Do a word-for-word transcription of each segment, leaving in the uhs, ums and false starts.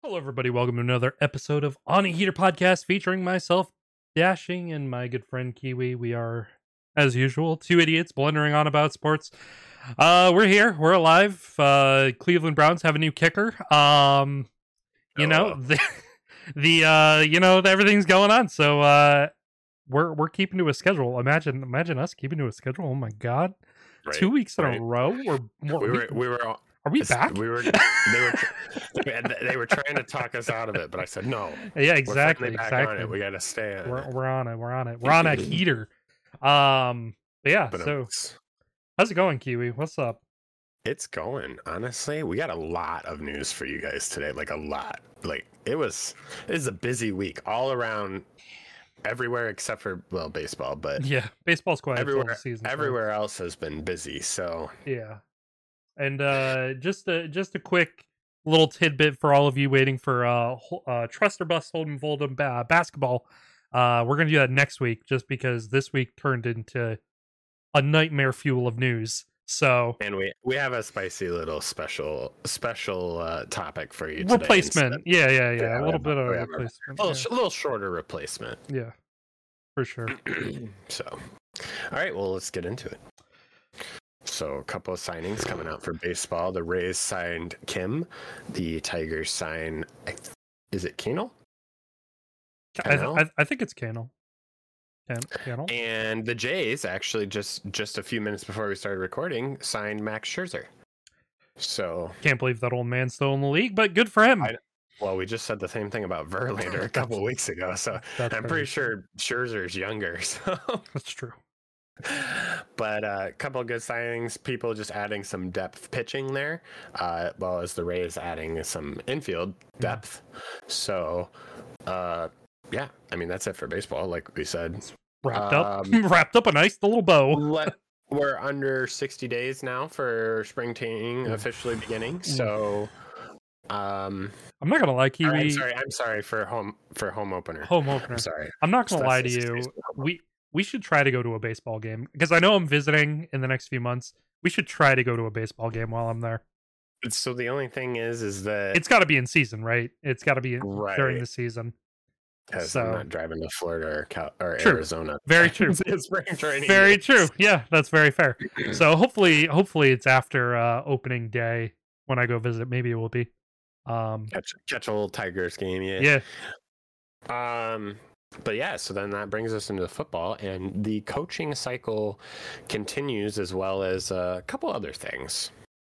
Hello, everybody. Welcome to another episode of On a Heater Podcast featuring myself, Dashing, and my good friend Kiwi. We are, as usual, two idiots blundering on about sports. Uh, we're here. We're alive. Uh, Cleveland Browns have a new kicker. Um, you Oh, know, well. the, the uh, you know, everything's going on. So, uh, we're we're keeping to a schedule. Imagine, imagine us keeping to a schedule. Oh my god, Right, two weeks in right. a row. We're, we're We were, we were, all- are we back? we were, they were, they were trying to talk us out of it, but I said no. Yeah, We're exactly, finally back exactly. on it. We got to stay on We're it. we're on it. We're on it. We're on a heater. Um, but yeah. But So it's, how's it going, Kiwi? What's up? it's going. Honestly, we got a lot of news for you guys today. Like a lot. Like it was, it was a busy week all around, everywhere except for well baseball, but Yeah, baseball's quiet until everywhere, the season. everywhere else has been busy. So Yeah, and uh, just a just a quick little tidbit for all of you waiting for uh, ho- uh Trust or Bust Hold'em Fold'em ba- basketball. Uh, we're gonna do that next week, just because this week turned into a nightmare fuel of news. So and we we have a spicy little special special uh, topic for you today. replacement, instead. yeah, yeah, yeah, Yeah, a we little have- bit of we have a- replacement. A little, Yeah. sh- little shorter replacement. yeah, for sure. So, all right, well, let's get into it. So, a couple of signings coming out for baseball. The Rays signed Kim. The Tigers signed, I th- is it Kano? I, Cano? I, I think it's Cannell. Can, Cannell? And the Jays, actually, just just a few minutes before we started recording, signed Max Scherzer. So, Can't believe that old man's still in the league, but good for him. I- well, we just said the same thing about Verlander a couple weeks ago. So, That's I'm very pretty sure Scherzer's younger. So. That's true. But a uh, couple of good signings, people just adding some depth pitching there, uh, well as the Rays adding some infield depth. So, uh, yeah, I mean, that's it for baseball, like we said. Wrapped up, Um, wrapped up a nice little bow. Let, we're under sixty days now for spring training officially beginning. So, um, I'm not gonna lie, or Kiwi. I'm sorry, I'm sorry for home for home opener. Home opener. I'm sorry. I'm not gonna That's lie to the sixty you. days for home We we should try to go to a baseball game because I know I'm visiting in the next few months. We should try to go to a baseball game while I'm there. So the only thing is, is that It's got to be in season, right? It's got to be in, Right. during the season. because so- I'm not driving to Florida or, Cal- or True. Arizona. Very true. It's spring training. Very games. true. Yeah, that's very fair. So hopefully, hopefully it's after uh, opening day when I go visit. Maybe it will be. Um, Catch, catch a little Tigers game, yeah. yeah. Um, but yeah, so then that brings us into the football, and the coaching cycle continues as well as a couple other things.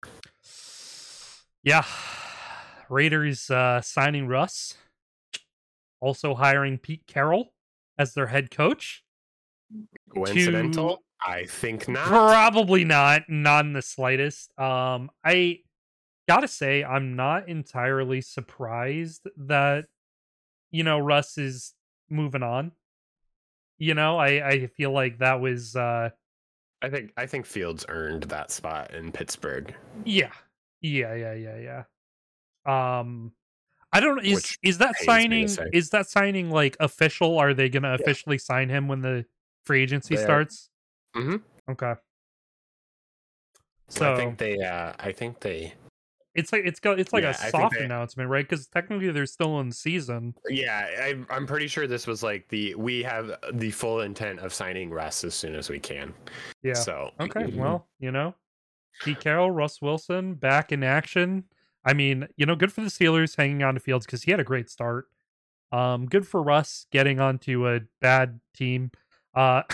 Yeah. Raiders uh, signing Russ. Also hiring Pete Carroll as their head coach. Coincidental? I think not. Probably not. Not in the slightest. Um, I gotta say, I'm not entirely surprised that, you know, Russ is moving on. You know, I, I feel like that was, uh, I think I think Fields earned that spot in Pittsburgh. yeah. Yeah, yeah, yeah, yeah. Um, I don't is Which is that pains me to signing say. is that signing like official? Are they gonna Yeah. officially sign him when the free agency They are. starts? Mhm. Okay. So I think they. Uh, I think they. it's like it's got it's like Yeah, a I think soft they- announcement, right? Because technically they're still in season. Yeah, I, I'm pretty sure this was like the we have the full intent of signing Russ as soon as we can. Yeah. So Okay. Well, you know, Pete Carroll, Russ Wilson back in action. I mean, you know, good for the Steelers hanging on to Fields because he had a great start. Um, good for Russ getting onto a bad team. Uh,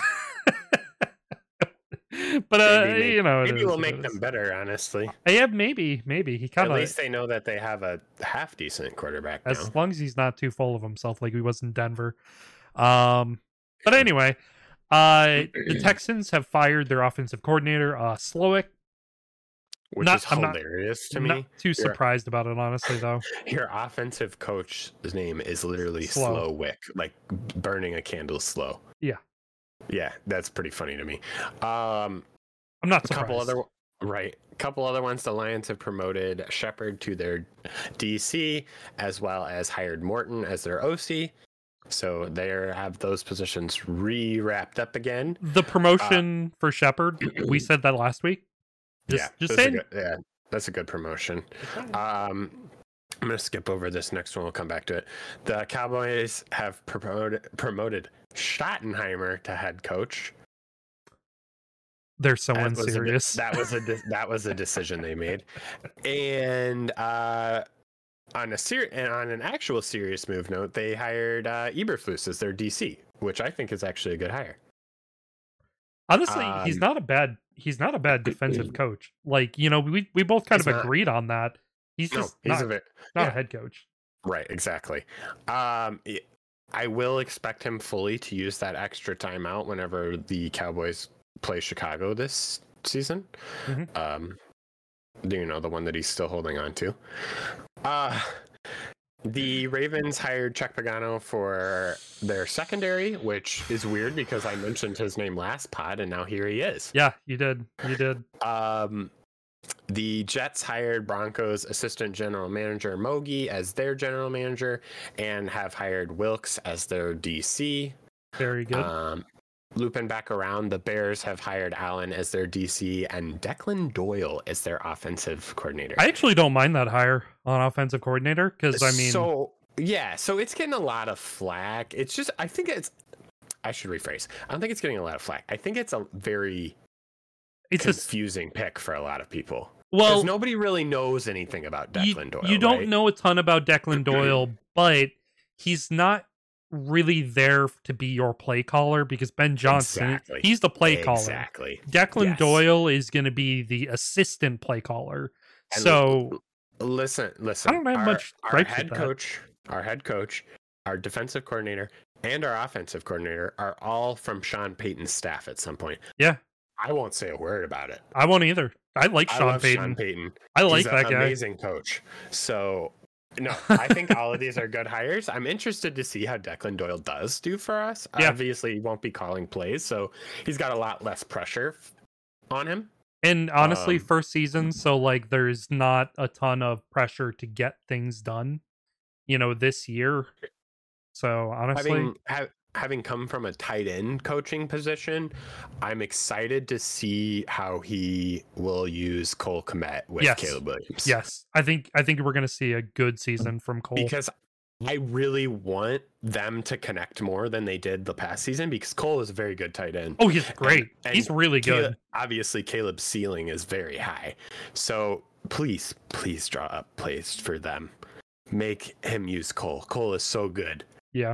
but uh, Maybe make- you know, it maybe is we'll what make it them is. better. Honestly, Yeah, maybe, maybe he kind at of least they know that they have a half decent quarterback as now. long as he's not too full of himself like he was in Denver. Um, but anyway, uh, the Texans have fired their offensive coordinator, uh, Slowick. Which not- is I'm not- hilarious to I'm me. not too surprised about it, honestly, though. Your offensive coach's name is literally Slow. Slowick, like burning a candle slow. Yeah. Yeah, that's pretty funny to me. Um, I'm not a surprised. couple other right, a couple other ones. The Lions have promoted Shepard to their D C, as well as hired Morton as their O C. So they have those positions re-wrapped up again. The promotion for Shepard, we said that last week. Just, yeah, just that's a saying. good, yeah, that's a good promotion. Um, I'm going to skip over this next one. We'll come back to it. The Cowboys have promoted promoted Schottenheimer to head coach. They're so That was a de- unserious. that was a de- that was a decision they made, and uh, on a ser- and on an actual serious move note, they hired uh, Eberflus as their D C, which I think is actually a good hire. Honestly, Um, he's not a bad he's not a bad defensive coach. Like, you know, we we both kind He's of not. agreed on that. He's No, just he's not, a bit not yeah. a head coach. Right, exactly. Um, I will expect him fully to use that extra timeout whenever the Cowboys play Chicago this season. Mhm. Um, you know, the one that he's still holding on to. Uh, the Ravens hired Chuck Pagano for their secondary, which is weird because I mentioned his name last pod, and now here he is. Yeah, you did. You did. Um, the Jets hired Broncos assistant general manager Mogi as their general manager and have hired Wilkes as their D C. Very good. Um, looping back around, the Bears have hired Allen as their D C and Declan Doyle as their offensive coordinator. I actually don't mind that hire on offensive coordinator because I mean, so yeah, so it's getting a lot of flack. It's just, I think it's, I should rephrase. I don't think it's getting a lot of flack. I think it's a very it's a confusing pick for a lot of people. well, Because nobody really knows anything about Declan you, Doyle. you don't right? know a ton about Declan Doyle, but he's not really there to be your play caller because Ben Johnson, Exactly. he's the play caller. Exactly. Declan Yes. Doyle is going to be the assistant play caller. And So Listen, listen. I don't have our, much Our gripes with head that. coach, our head coach, our defensive coordinator, and our offensive coordinator are all from Sean Payton's staff at some point. Yeah. I won't say a word about it. I won't either. I like I Sean love Payton. Sean Payton. I like He's that an guy. amazing coach. So, no, I think all of these are good hires. I'm interested to see how Declan Doyle does do for us. Yeah. Obviously, he won't be calling plays, so he's got a lot less pressure on him. And honestly, Um, first season, so like there's not a ton of pressure to get things done, you know, this year. So honestly, Having ha- having come from a tight end coaching position, I'm excited to see how he will use Cole Kmet with Yes. Caleb Williams. yes, I think I think we're gonna see a good season from Cole. Because I really want them to connect more than they did the past season because Cole is a very good tight end. oh, he's great. and he's really good. Caleb- obviously, Caleb's ceiling is very high. So please, please draw up plays for them. Make him use Cole. Cole is so good. Yeah.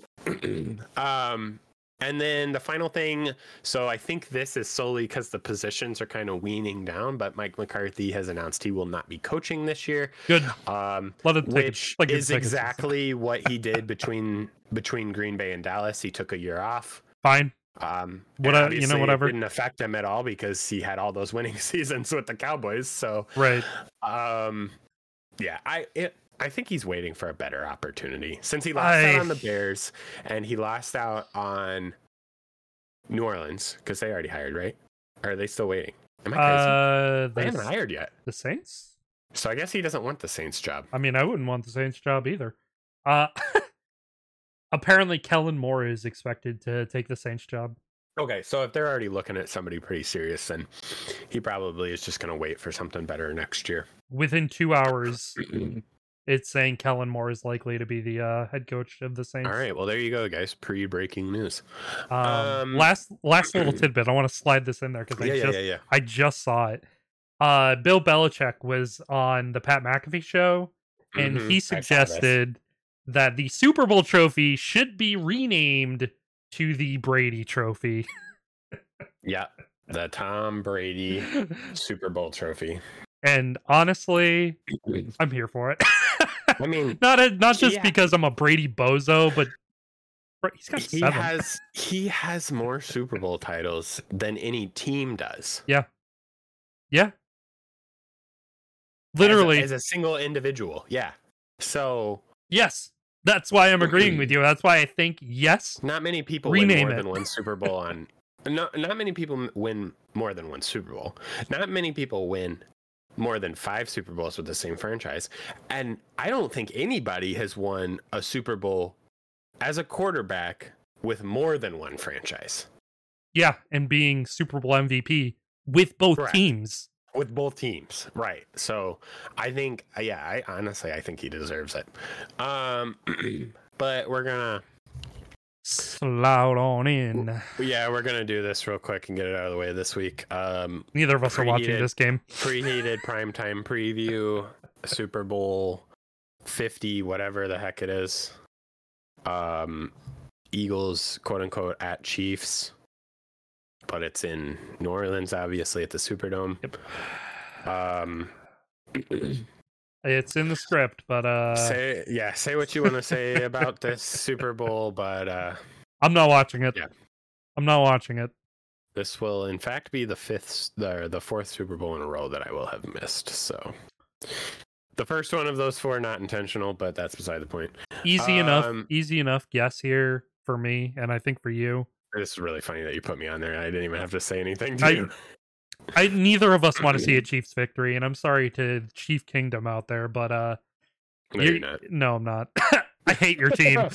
um, and then the final thing. So I think this is solely because the positions are kind of weaning down, but Mike McCarthy has announced he will not be coaching this year. Good. Um, Let him take it- which like is it's like- exactly what he did between between Green Bay and Dallas. He took a year off. Fine. Um, What- and you know, obviously whatever. It didn't affect him at all because he had all those winning seasons with the Cowboys. So, Right. um, yeah, I it, I think he's waiting for a better opportunity since he lost out I- on the Bears and he lost out on New Orleans because they already hired, right? Or are they still waiting? Am I crazy? Uh, they haven't the, hired yet, the Saints. so I guess he doesn't want the Saints job. I mean, I wouldn't want the Saints job either. Uh, apparently, Kellen Moore is expected to take the Saints job. Okay, so if they're already looking at somebody pretty serious, then he probably is just going to wait for something better next year. Within two hours, it's saying Kellen Moore is likely to be the uh, head coach of the Saints. All right, well there you go, guys. Pre-breaking news. Um, Um, last last little tidbit. I want to slide this in there because Yeah, I yeah, just yeah, yeah. I just saw it. Uh, Bill Belichick was on the Pat McAfee show, and Mhm, he I saw this. suggested that the Super Bowl trophy should be renamed to the Brady Trophy. Yeah, the Tom Brady Super Bowl trophy. And honestly, I'm here for it. I mean, not a, not just Yeah. because I'm a Brady bozo, but bro, he's got he seven. has he has more Super Bowl titles than any team does. Yeah. As Literally, a, as a single individual. Yeah. So yes. That's why I'm agreeing with you. That's why I think yes. not many people Rename win more it. than one Super Bowl on. No, not many people m- win more than one Super Bowl. Not many people win more than five Super Bowls with the same franchise. And I don't think anybody has won a Super Bowl as a quarterback with more than one franchise. Yeah, and being Super Bowl M V P with both Correct. teams. with both teams, right? So I think, yeah, I honestly I think he deserves it. Um, but we're gonna Slout on in. Yeah, we're gonna do this real quick and get it out of the way this week. Um, Neither of us are watching preheated- this game. Preheated primetime preview, Super Bowl fifty, whatever the heck it is. Um, Eagles, quote unquote, at Chiefs, but it's in New Orleans, obviously at the Superdome. Yep. Um, It's in the script, but uh, say yeah, say what you want to say about this Super Bowl, but uh, I'm not watching it. Yeah. I'm not watching it. this will in fact be the fifth, the the fourth Super Bowl in a row that I will have missed. So the first one of those four not intentional, but that's beside the point. Easy enough. Um, Easy enough guess here for me, and I think for you. This is really funny that you put me on there. I didn't even have to say anything to I- you. I neither of us want to see a Chiefs victory, and I'm sorry to Chief Kingdom out there, but uh, No, you- you're not. no, I'm not. I hate your team.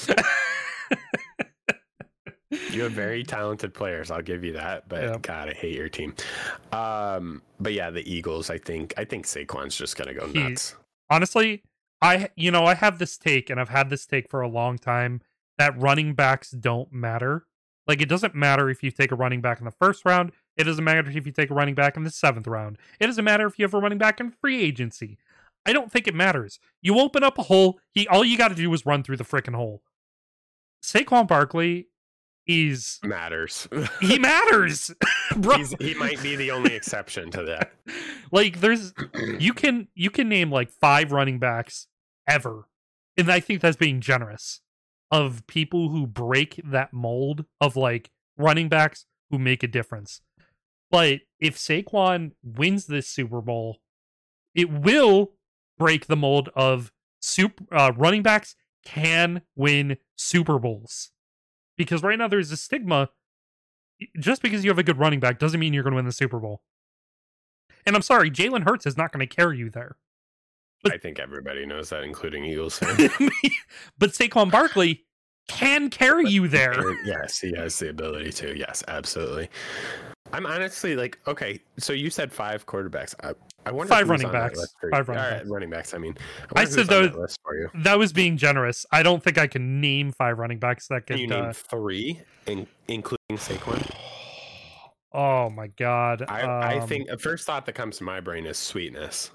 You have very talented players. I'll give you that. But Yeah. God, I hate your team. Um, but yeah, the Eagles. I think. I think Saquon's just gonna go He- nuts. Honestly, I you know I have this take, and I've had this take for a long time, that running backs don't matter. Like, it doesn't matter if you take a running back in the first round. It doesn't matter if you take a running back in the seventh round. It doesn't matter if you have a running back in free agency. I don't think it matters. You open up a hole. He all you got to do is run through the freaking hole. Saquon Barkley is Matters. he matters, bro. He's, he might be the only exception to that. Like, there's you can you can name like five running backs ever, and I think that's being generous, of people who break that mold of like running backs who make a difference. But if Saquon wins this Super Bowl, it will break the mold of super uh, running backs can win Super Bowls, because right now there's a stigma. Just because you have a good running back doesn't mean you're going to win the Super Bowl. And I'm sorry, Jalen Hurts is not going to carry you there. I think everybody knows that, including Eagles fans. But Saquon Barkley can carry you there. Yes, he has the ability to. Yes, absolutely. I'm honestly like, okay, so you said five quarterbacks. I, I wonder Five who's running on that backs. list for you. Five running All right, backs. running backs. I mean, I I, said said on those- that list for you. That was being generous. I don't think I can name five running backs that Can could. you name Uh, three, in, including Saquon? oh my god! I, I Um, think the first thought that comes to my brain is Sweetness,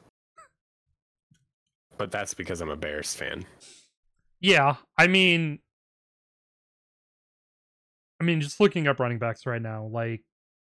but that's because I'm a Bears fan. Yeah, I mean, I mean, just looking up running backs right now, like,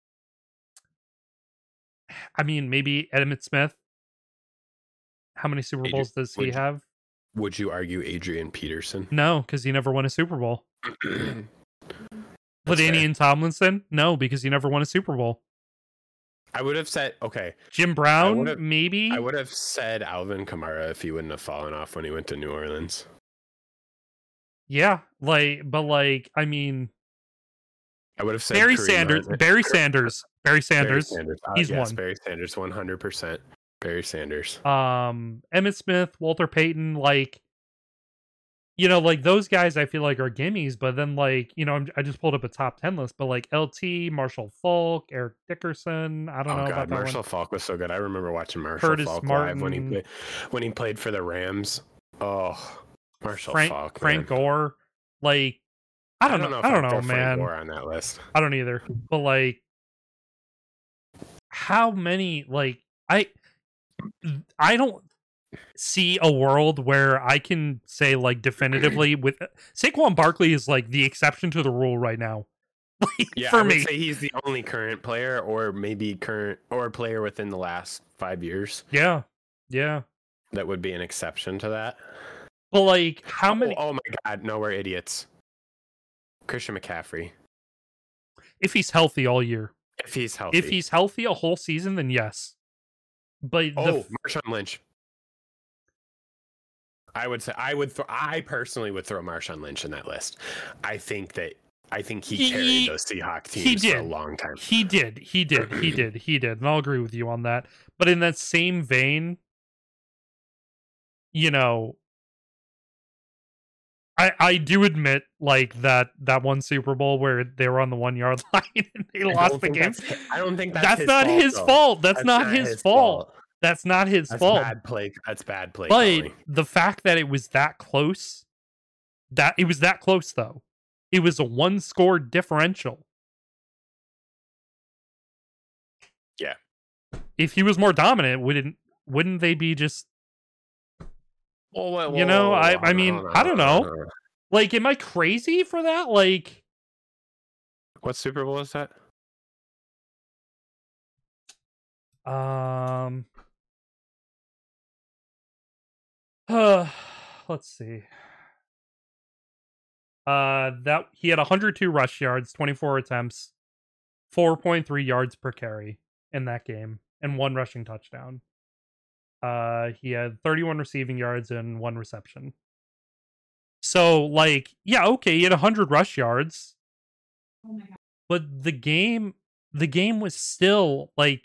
I mean, maybe Emmitt Smith. How many Super Adrian- Bowls does he would you- have? Would you argue Adrian Peterson? No, because he never won a Super Bowl. That's fair. LaDainian Tomlinson? No, because he never won a Super Bowl. I would have said okay. Jim Brown? would've- Maybe? I would have said Alvin Kamara if he wouldn't have fallen off when he went to New Orleans. Yeah, like, but like, I mean, I would have said Barry Kareem Sanders, Hunt. Barry Sanders, Barry Barry Sanders, Sanders. Uh, he's yes, one. Barry Sanders, one hundred percent. Barry Sanders. um, Emmitt Smith, Walter Payton, like, you know, like those guys I feel like are gimmies, but then like, you know, I'm, I just pulled up a top ten list, but like L T, Marshall Falk, Eric Dickerson, I don't Oh know God, about that Marshall one. Falk was so good. I remember watching Marshall Curtis Falk live when he Martin. played, when he played for the Rams. Oh, Marshall Frank, Falk. Frank man. Gore, like, I don't, know, if I don't I'd know, throw Frank man. Gore on that list. I don't either. But like, how many? Like, I, I don't see a world where I can say like definitively with Saquon Barkley is like the exception to the rule right now. Like, Yeah, for I would me, say he's the only current player, or maybe current or player within the last five years yeah, yeah. that would be an exception to that. But like, how Oh, many? oh my God, no, we're idiots. Christian McCaffrey, If he's healthy all year, if he's healthy. if he's healthy a whole season, then yes. But the, oh, Marshawn Lynch. I would say I would. Throw, I personally would throw Marshawn Lynch in that list. I think that I think he, He- carried those Seahawks he teams for a did. long time. He did. He did. He did. He did. And I'll agree with you on that. But in that same vein, you know, I, I do admit, like, that that one Super Bowl where they were on the one yard line and they I lost don't the think game. that's, I don't think that's, That's his not fault, his though. fault. That's, That's not, not his, his fault. fault. That's not his That's fault. bad play. That's bad play. But calling. the fact that it was that close, that it was that close though. It was a one score differential. Yeah. If he was more dominant, wouldn't wouldn't they be just Whoa, whoa, whoa, you know, whoa, I whoa, I mean, hold on, I don't hold on, know. hold on. Like, am I crazy for that? Like, What Super Bowl is that? um uh let's see. Uh that he had one hundred two rush yards, twenty-four attempts, four point three yards per carry in that game, and one rushing touchdown. Uh he had thirty-one receiving yards and one reception. So, like, yeah, okay, he had one hundred rush yards. Oh my god. But the game the game was still like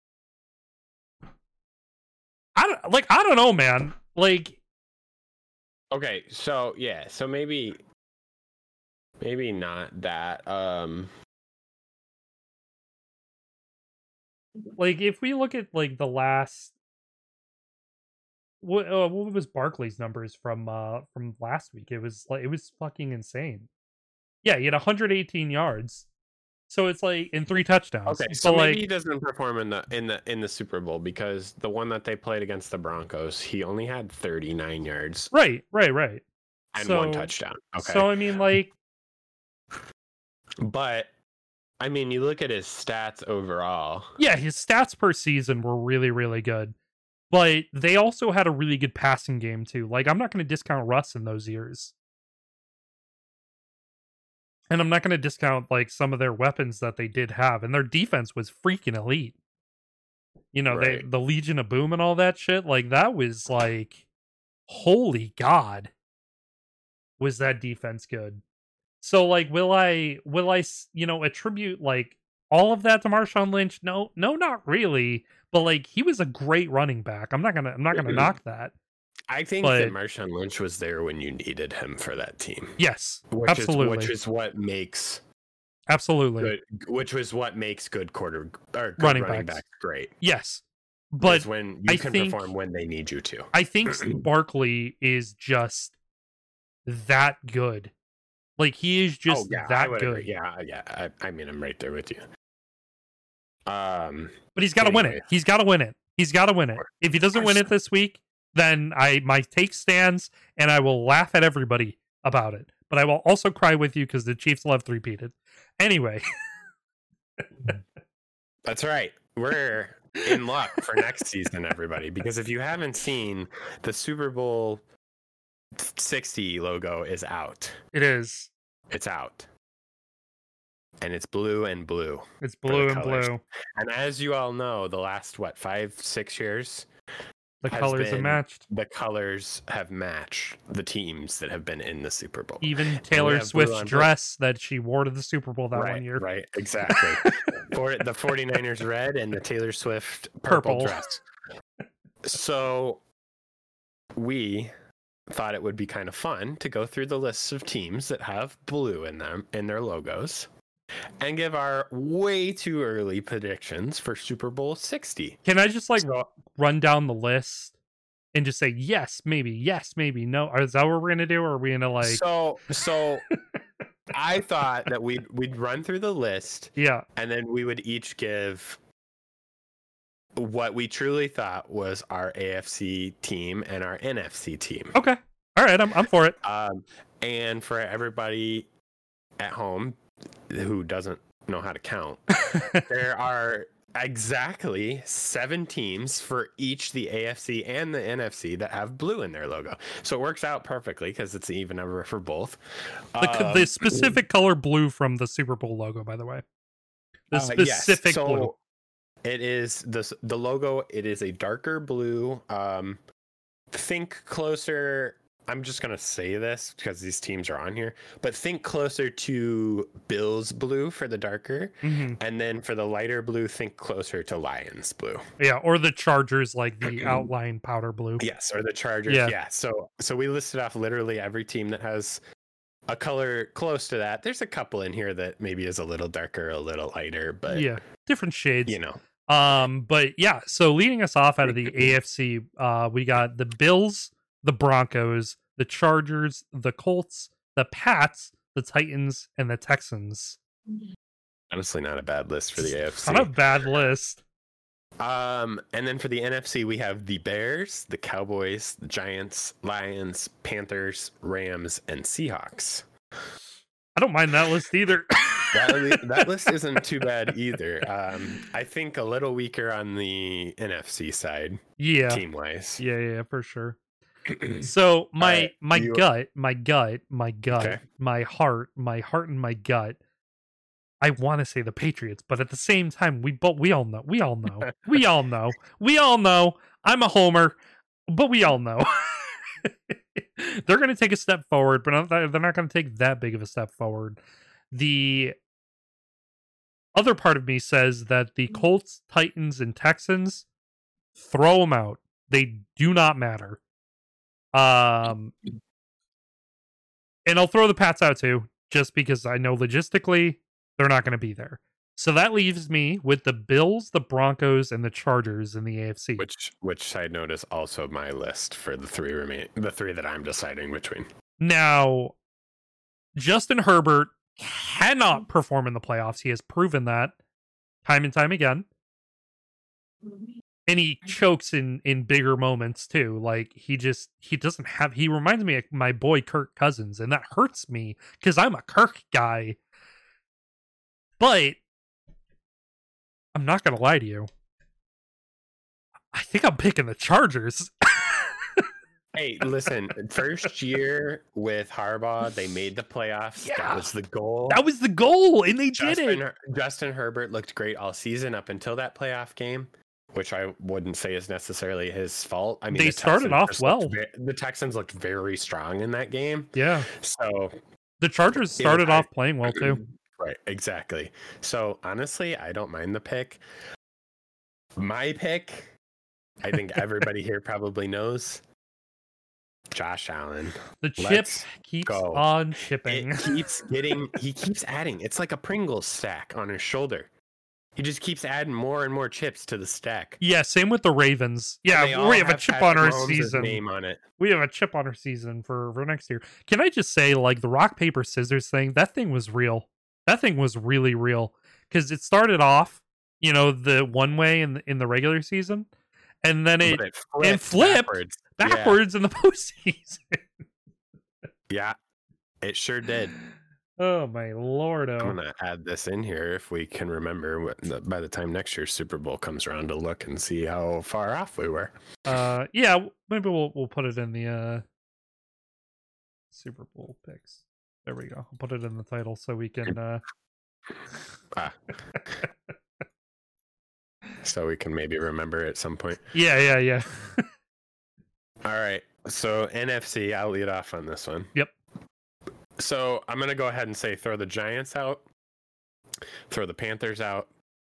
I don't like I don't know, man. Like, Okay, so yeah, so maybe maybe not that. Um like if we look at like the last what uh, what was Barkley's numbers from uh from last week? It was like it was fucking insane. Yeah, he had one hundred eighteen yards. So it's like in three touchdowns. Okay, so But, maybe like, he doesn't perform in the in the in the Super Bowl because the one that they played against the Broncos, he only had thirty-nine yards right, right, right. and so, one touchdown. Okay. So I mean, like, But I mean, you look at his stats overall. yeah, his stats per season were really, really good. But they also had a really good passing game too. Like, I'm not going to discount Russ in those years. And I'm not going to discount like some of their weapons that they did have, and their defense was freaking elite. You know, Right. they the Legion of Boom and all that shit. Like, that was like, holy God, was that defense good? So, like, will I will I s- you know attribute like all of that to Marshawn Lynch? No, no, not really. But like, he was a great running back. I'm not gonna I'm not gonna knock that. I think But- that Marshawn Lynch was there when you needed him for that team. Yes, Which absolutely, is which is what makes absolutely, good which was what makes good quarter or good Running running, backs. backs great. yes. But But when you I can think- perform when they need you to. I think Barkley is just that good. Like, he is just oh, yeah, I that would good. agree. Yeah, yeah. I, I mean, I'm right there with you. Um, But he's got to win it. Anyways. He's got to win it. He's got to win it. If he doesn't win it this week, then I my take stands, and I will laugh at everybody about it. But I will also cry with you because the Chiefs will have three-peated. Anyway, that's right. We're in luck for next season, everybody. Because if you haven't seen, the Super Bowl sixty logo is out. it is. It's out. And it's blue and blue. It's the blue and colors. blue. And as you all know, the last, what, five, six years, The has colors are been- matched. the colors have matched the teams that have been in the Super Bowl. Even Taylor have blue Swift's on blue. dress that she wore to the Super Bowl that right, one year. Right, exactly. For the 49ers red and the Taylor Swift purple, Purple. dress. So we thought it would be kind of fun to go through the lists of teams that have blue in them in their logos and give our way too early predictions for Super Bowl sixty. Can I just like So, run down the list and just say yes, maybe, yes, maybe, no? Or is that what we're gonna do? Or are we gonna like? so so I thought that we'd we'd run through the list Yeah. and then we would each give what we truly thought was our A F C team and our N F C team. Okay. All right. I'm I'm for it. Um, and for everybody at home who doesn't know how to count, there are exactly seven teams for each the A F C and the N F C that have blue in their logo. So it works out perfectly because it's an even number for both. The, co- Um, the specific color blue from the Super Bowl logo, by the way. The Uh, yes. specific So blue. It is the the logo. It is a darker blue. Um, think closer I'm just gonna say this because these teams are on here, but think closer to Bills blue for the darker, Mm-hmm. and then for the lighter blue, think closer to Lions blue. Yeah, or the Chargers, like the outline powder blue. Yes, or the Chargers. Yeah. Yeah. So so we listed off literally every team that has a color close to that. There's a couple in here that maybe is a little darker, a little lighter, but Yeah, different shades. you know. Um, but yeah, so leading us off out of the A F C, uh, we got the Bills, the Broncos, the Chargers, the Colts, the Pats, the Titans, and the Texans. Honestly, not a bad list for the A F C. Not a bad list. Um, and then for the N F C, we have the Bears, the Cowboys, the Giants, Lions, Panthers, Rams, and Seahawks. I don't mind that list either. that, that list isn't too bad either. Um, I think a little weaker on the N F C side, Yeah, team wise. yeah, yeah, for sure. So my right, my you- gut, my gut, my gut, Okay. my heart, my heart and my gut. I want to say the Patriots, but at the same time, we but we all know, we all know, we all know, we all know. I'm a homer, but we all know they're going to take a step forward, but not- they're not going to take that big of a step forward. The other part of me says that the Colts, Titans, and Texans, throw them out. They do not matter. Um, and I'll throw the Pats out too, just because I know logistically they're not going to be there. So that leaves me with the Bills, the Broncos, and the Chargers in the A F C. Which which side note is also my list for the three remain the three that I'm deciding between. Now, Justin Herbert cannot perform in the playoffs. He has proven that time and time again. And he chokes in in bigger moments too. Like he just he doesn't have he reminds me of my boy Kirk Cousins, and that hurts me because I'm a Kirk guy. But I'm not gonna lie to you. I think I'm picking the Chargers. Hey, listen, first year with Harbaugh, they made the playoffs. Yeah. That was the goal. That was the goal, and they did Justin, it. Justin Herbert looked great all season up until that playoff game, which I wouldn't say is necessarily his fault. I mean, They the started Texans off just well. looked ve- the Texans looked very strong in that game. Yeah, So, the Chargers started I- off playing well too. right, exactly. So, honestly, I don't mind the pick. My pick, I think everybody here probably knows. Josh Allen. The chip Let's keeps go. on chipping. It keeps getting, he keeps adding. It's like a Pringles stack on his shoulder. He just keeps adding more and more chips to the stack. Yeah, same with the Ravens. And they Yeah, all we have a chip Patrick on our Mahomes' season. name on it. We have a chip on our season for, for next year. Can I just say, like, the rock, paper, scissors thing, that thing was real. That thing was really real. Because it started off, you know, the one way in the, in the regular season, and then it, But it and flipped backwards. backwards in the postseason. Yeah, it sure did. Oh, my lord. I'm gonna add this in here if we can remember what the, by the time next year's Super Bowl comes around to look and see how far off we were. Uh, yeah, maybe we'll we'll put it in the uh, Super Bowl picks. There we go. I'll put it in the title so we can. Uh... Ah. So we can maybe remember at some point. Yeah, yeah, yeah. All right. So N F C, I'll lead off on this one. Yep. So I'm gonna go ahead and say throw the Giants out, throw the Panthers out.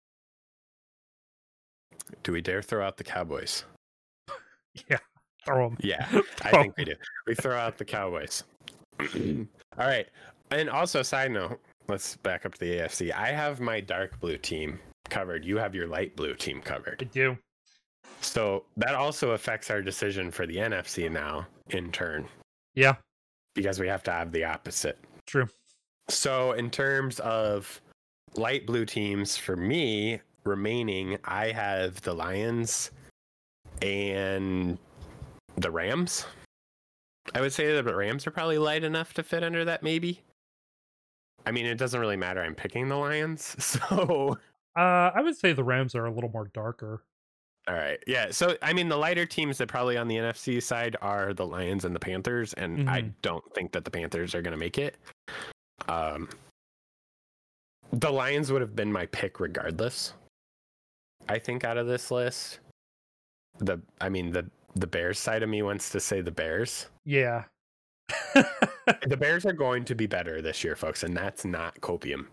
Do we dare throw out the Cowboys? Yeah, throw them. Yeah, I think we do. We throw out the Cowboys. All right. And also, side note, let's back up to the A F C. I have my dark blue team covered. You have your light blue team covered. I do. So that also affects our decision for the N F C now, in turn, Yeah, because we have to have the opposite. true. So, in terms of light blue teams, for me, remaining, I have the Lions and the Rams. I would say that the Rams are probably light enough to fit under that, maybe. I mean, it doesn't really matter. I'm picking the Lions. So, Uh, I would say the Rams are a little more darker. all right. Yeah. So, I mean, the lighter teams that probably on the N F C side are the Lions and the Panthers. And I Mhm. don't think that the Panthers are going to make it. Um, the Lions would have been my pick regardless. I think out of this list, the I mean the the Bears side of me wants to say the Bears. Yeah, The Bears are going to be better this year, folks, and that's not copium.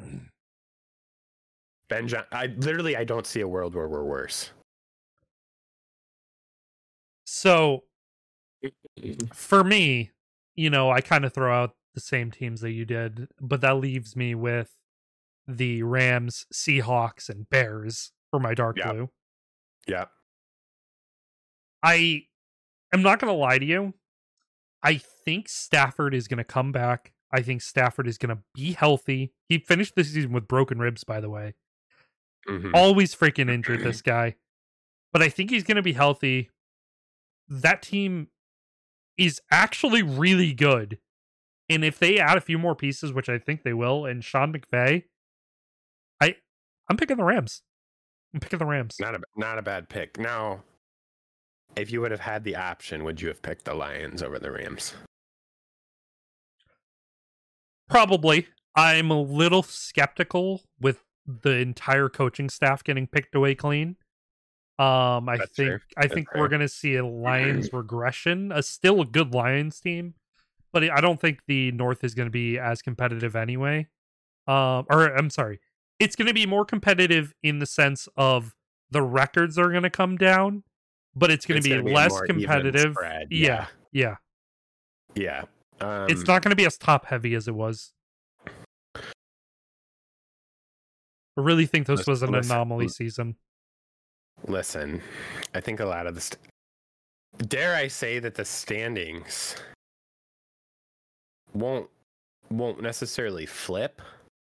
Ben John, I literally I don't see a world where we're worse. So, for me, you know, I kind of throw out the same teams that you did, but that leaves me with the Rams, Seahawks, and Bears for my dark Yep. blue. Yeah. I am not going to lie to you. I think Stafford is going to come back. I think Stafford is going to be healthy. He finished the season with broken ribs, by the way. Mm-hmm. Always freaking injured, this guy. But I think he's going to be healthy. That team is actually really good. And if they add a few more pieces, which I think they will, and Sean McVay, I, I'm picking the Rams. I'm picking the Rams. Not a not a bad pick. Now, if you would have had the option, would you have picked the Lions over the Rams? Probably. I'm a little skeptical with the entire coaching staff getting picked away clean. Um, I That's think fair. I That's think fair. we're gonna see a Lions regression. A still a good Lions team, but I don't think the North is gonna be as competitive anyway. Um, or I'm sorry, it's gonna be more competitive in the sense of the records are gonna come down, but it's gonna It's be gonna be a less more even competitive. spread, Yeah, yeah. Yeah. Um, It's not gonna be as top heavy as it was. I really think this Listen- was an listen- anomaly season. Listen, I think a lot of the st- dare I say that the standings won't won't necessarily flip,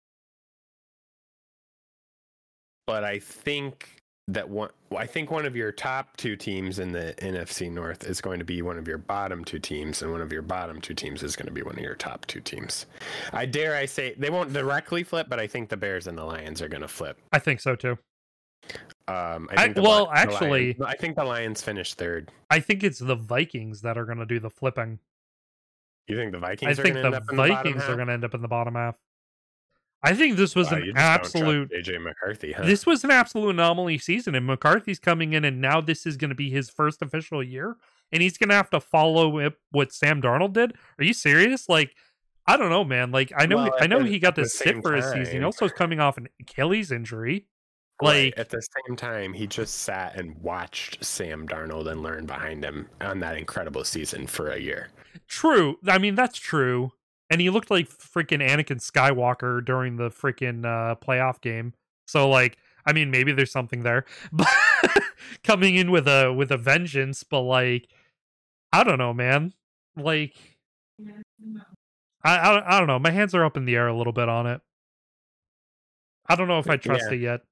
but I think that one I think one of your top two teams in the N F C North is going to be one of your bottom two teams, and one of your bottom two teams is going to be one of your top two teams. I dare I say they won't directly flip, but I think the Bears and the Lions are going to flip. I think so too. Um, I I- think the well, Li- the actually- Lions, I think the Lions finished third. I think it's the Vikings that are going to do the flipping. You think the Vikings I are think going to the end up in the bottom Vikings are half? going to end up in the bottom half. I think this was Wow, an you just don't trust absolute. J J McCarthy, huh? This was an absolute anomaly season, and McCarthy's coming in, and now this is going to be his first official year, and he's going to have to follow it, what Sam Darnold did. Are you serious? Like, I don't know, man. Like, I know, Well, I know at he got the to sit same for his season. He time- also is coming off an Achilles injury. Right, Like, at the same time, he just sat and watched Sam Darnold and learned behind him on that incredible season for a year. true. I mean, that's true. And he looked like freaking Anakin Skywalker during the freaking uh, playoff game. So, like, I mean, maybe there's something there, but coming in with a with a vengeance. But like, I don't know, man. Like, I I, I don't know. My hands are up in the air a little bit on it. I don't know if I trust Yeah. it yet.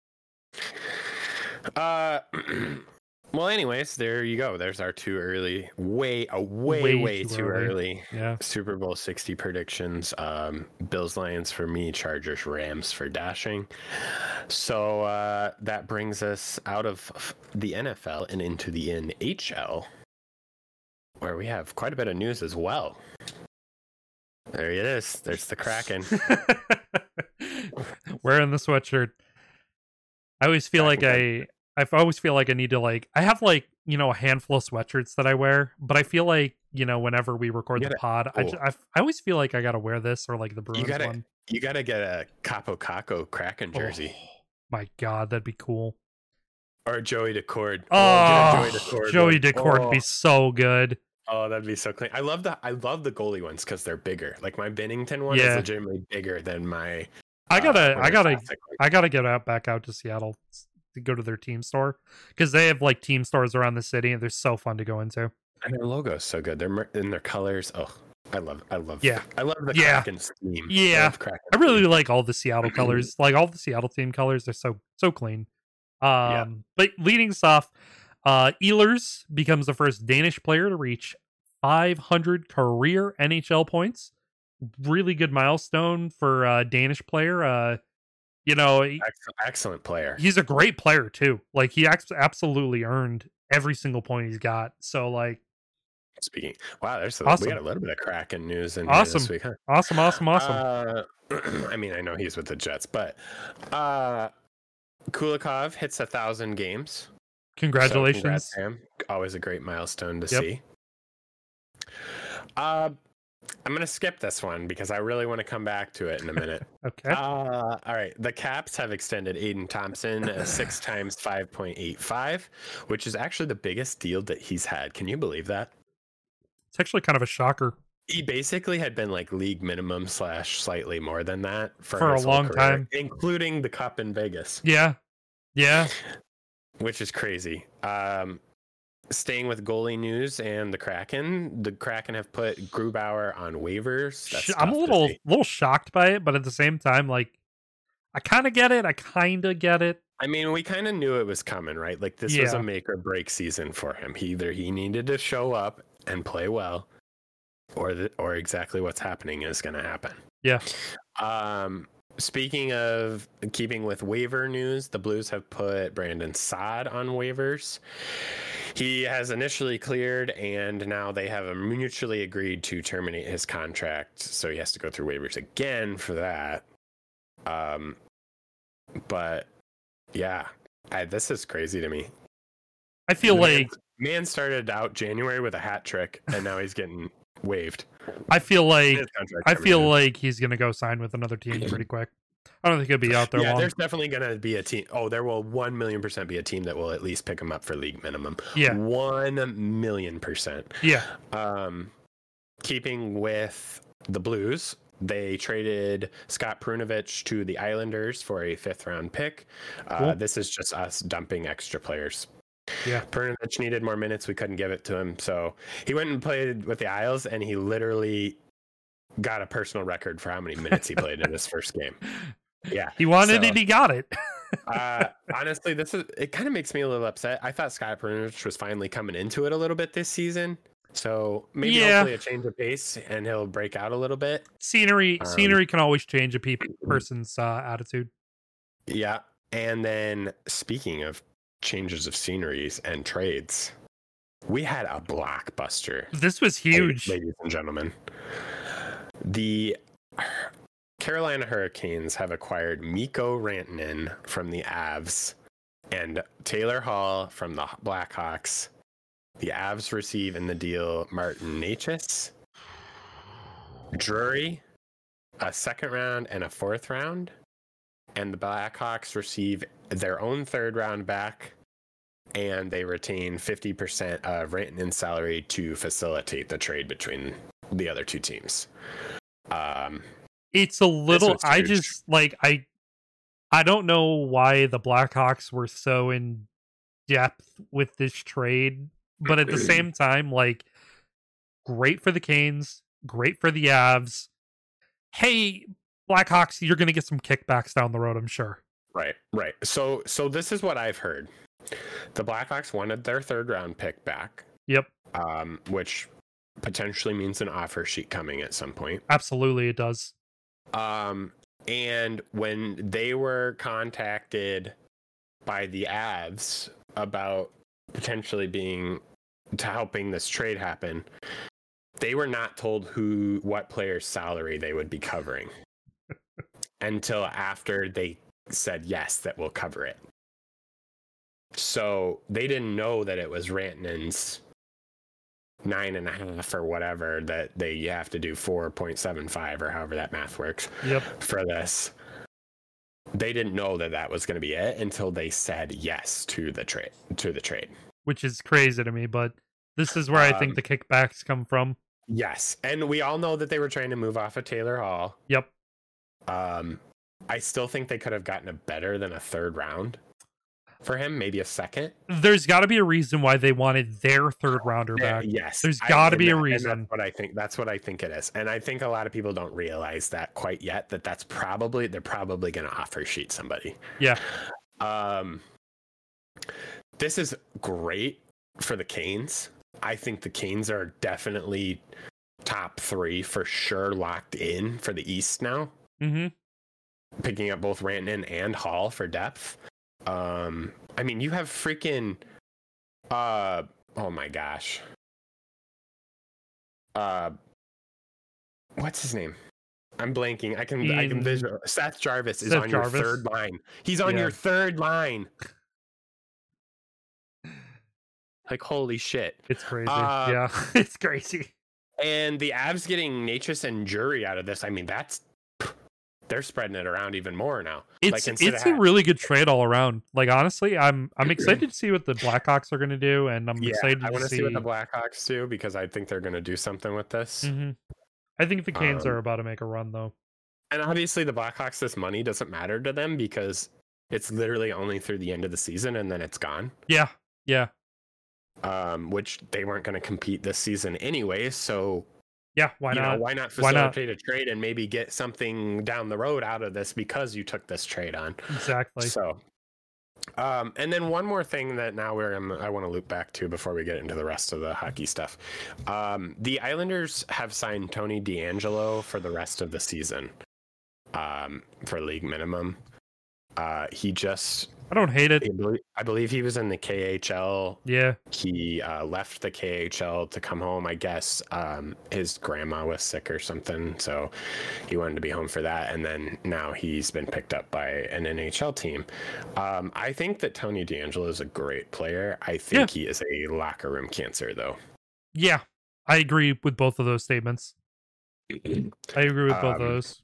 Uh, well, anyways, there you go. There's our two early, way, a way, Way way, too too early. early. Yeah. Super Bowl sixty predictions. Um, Bills, Lions for me, Chargers, Rams for dashing. So uh, that brings us out of the N F L and into the N H L, where we have quite a bit of news as well. There it is. There's the Kraken. Wearing the sweatshirt. I always feel like I I always feel like I need to like I have like, you know, a handful of sweatshirts that I wear, but I feel like, you know, whenever we record You the gotta- pod, I, oh. ju- I I always feel like I got to wear this or like the Bruins gotta- one. You got to get a Capo Caco Kraken jersey. Oh, my god, that'd be cool. Or Joey DeCord. Oh, get a DeCord Joey one. DeCord would Oh. be so good. Oh, that'd be so clean. I love the I love the goalie ones because they're bigger. Like my Bennington one Yeah. is legitimately bigger than my. I uh, gotta, Winter I gotta, Classic one. I gotta get out back out to Seattle to go to their team store because they have like team stores around the city and they're so fun to go into. And their logo's so good. Their mer- and their colors. Oh, I love. I love. Yeah. I love the Yeah. Kraken scheme. Yeah. love Kraken I really scheme. like all the Seattle colors, like all the Seattle team colors. They're so so clean. Um, Yeah. But leading us off, uh, Ehlers becomes the first Danish player to reach five hundred career N H L points. Really good milestone for a Danish player. Uh, you know, he- Excellent, excellent player. he's a great player too. Like he ex- absolutely earned every single point he's got. So like, Speaking. Wow, there's a, Awesome. we got a little bit of Kraken news in Awesome. here this week, huh? awesome, awesome, awesome. Uh, I mean, I know he's with the Jets, but uh, Kulikov hits a thousand games. So Congratulations. congrats to him. Always a great milestone to Yep. see. Uh, I'm gonna skip this one because I really want to come back to it in a minute. Okay. Uh, all right. The Caps have extended Aiden Thompson uh, six times five point eight five, which is actually the biggest deal that he's had. Can you believe that? It's actually kind of a shocker. He basically had been like league minimum slash slightly more than that for, For a his whole long career, time. including the Cup in Vegas. Yeah. Yeah. Which is crazy. Um, staying with goalie news and the Kraken, the Kraken have put Grubauer on waivers. That's Sh- I'm a tough to little see. little shocked by it, but at the same time, like, I kind of get it. I kind of get it. I mean, we kind of knew it was coming, right? Like this was Yeah. a make or break season for him. He either he needed to show up and play well, or the, or exactly what's happening is going to happen. Yeah. Um. Speaking of keeping with waiver news, the Blues have put Brandon Saad on waivers. He has initially cleared, and now they have mutually agreed to terminate his contract. So he has to go through waivers again for that. Um, but yeah, I, this is crazy to me. I feel man, like man started out January with a hat trick, and now he's getting waived. I feel like His contract's I never feel due. like he's gonna go sign with another team pretty quick. I don't think he'll be out there Yeah, long. there's definitely going to be a team. Oh, there will one million percent be a team that will at least pick him up for league minimum. Yeah. one million percent. Yeah. Um, keeping with the Blues, they traded Scott Prunovich to the Islanders for a fifth round pick. Uh, Cool. This is just us dumping extra players. Yeah. Prunovich needed more minutes. We couldn't give it to him. So he went and played with the Isles, and he literally got a personal record for how many minutes he played in his first game. Yeah. He wanted so, it, he got it. uh, honestly, this is it kind of makes me a little upset. I thought Scott Prunovich was finally coming into it a little bit this season. So maybe Yeah. hopefully a change of pace and he'll break out a little bit. Scenery Um, scenery can always change a pe- person's uh, attitude. Yeah. And then speaking of changes of sceneries and trades, we had a blockbuster. This was huge. Ladies and gentlemen. The Carolina Hurricanes have acquired Mikko Rantanen from the Avs and Taylor Hall from the Blackhawks. The Avs receive in the deal Martin Necas, Drury, a second round and a fourth round, and the Blackhawks receive their own third round back, and they retain fifty percent of Rantanen's salary to facilitate the trade between the other two teams. Um, It's a little was I huge. just like I I don't know why the Blackhawks were so in depth with this trade, but at the same time, like, great for the Canes, great for the Avs. Hey, Blackhawks, you're gonna get some kickbacks down the road, I'm sure. Right, right. So, so this is what I've heard. The Blackhawks wanted their third round pick back, Yep, um, which potentially means an offer sheet coming at some point. absolutely it does. Um, and when they were contacted by the Avs about potentially being to helping this trade happen, they were not told who what player's salary they would be covering until after they said yes, that will cover it. So they didn't know that it was Rantanen's nine and a half or whatever that they have to do four point seven five or however that math works Yep. for this. They didn't know that that was going to be it until they said yes to the trade to the trade. Which is crazy to me, but this is where I think Um, the kickbacks come from. Yes, and we all know that they were trying to move off of Taylor Hall. Yep. Um, I still think they could have gotten a better than a third round for him, maybe a second. There's got to be a reason why they wanted their third rounder Yeah, back. yes, There's I- gotta and be a that- and reason. That's what I think. That's what I think it is, and I think a lot of people don't realize that quite yet. That that's probably they're probably going to offer sheet somebody. Yeah. Um, this is great for the Canes. I think the Canes are definitely top three for sure, locked in for the East now. Mm-hmm. Picking up both Rantanen and Hall for depth. Um, I mean, you have freaking, uh, oh my gosh, uh, what's his name? I'm blanking. I can I can Ian- visual. Seth Jarvis is Seth on Jarvis? your third line. He's on Yeah. your third line. Like holy shit. It's crazy. Uh, yeah, it's crazy. And the Avs getting Natchez and Jury out of this, I mean, that's they're spreading it around even more now. It's like, it's a really good trade all around. Like honestly, I'm I'm excited to see what the Blackhawks are going to do, and I'm yeah, excited I to want to see... see what the Blackhawks do because I think they're going to do something with this. Mm-hmm. I think the Canes um, are about to make a run though. And obviously, the Blackhawks, this money doesn't matter to them because it's literally only through the end of the season and then it's gone. Yeah, yeah. Um, which they weren't going to compete this season anyway, so yeah, why you not? Know, why not facilitate why not? a trade and maybe get something down the road out of this because you took this trade on? Exactly. So, um, and then one more thing that now we're um, I want to loop back to before we get into the rest of the hockey stuff. Um, the Islanders have signed Tony DeAngelo for the rest of the season, um, for league minimum. Uh, he just. I don't hate it. I believe, I believe he was in the K H L. Yeah. He uh, left the K H L to come home. I guess um, his grandma was sick or something, so he wanted to be home for that. And then now he's been picked up by an N H L team. Um, I think that Tony DeAngelo is a great player. I think yeah. he is a locker room cancer, though. Yeah, I agree with both of those statements. I agree with both um, of those.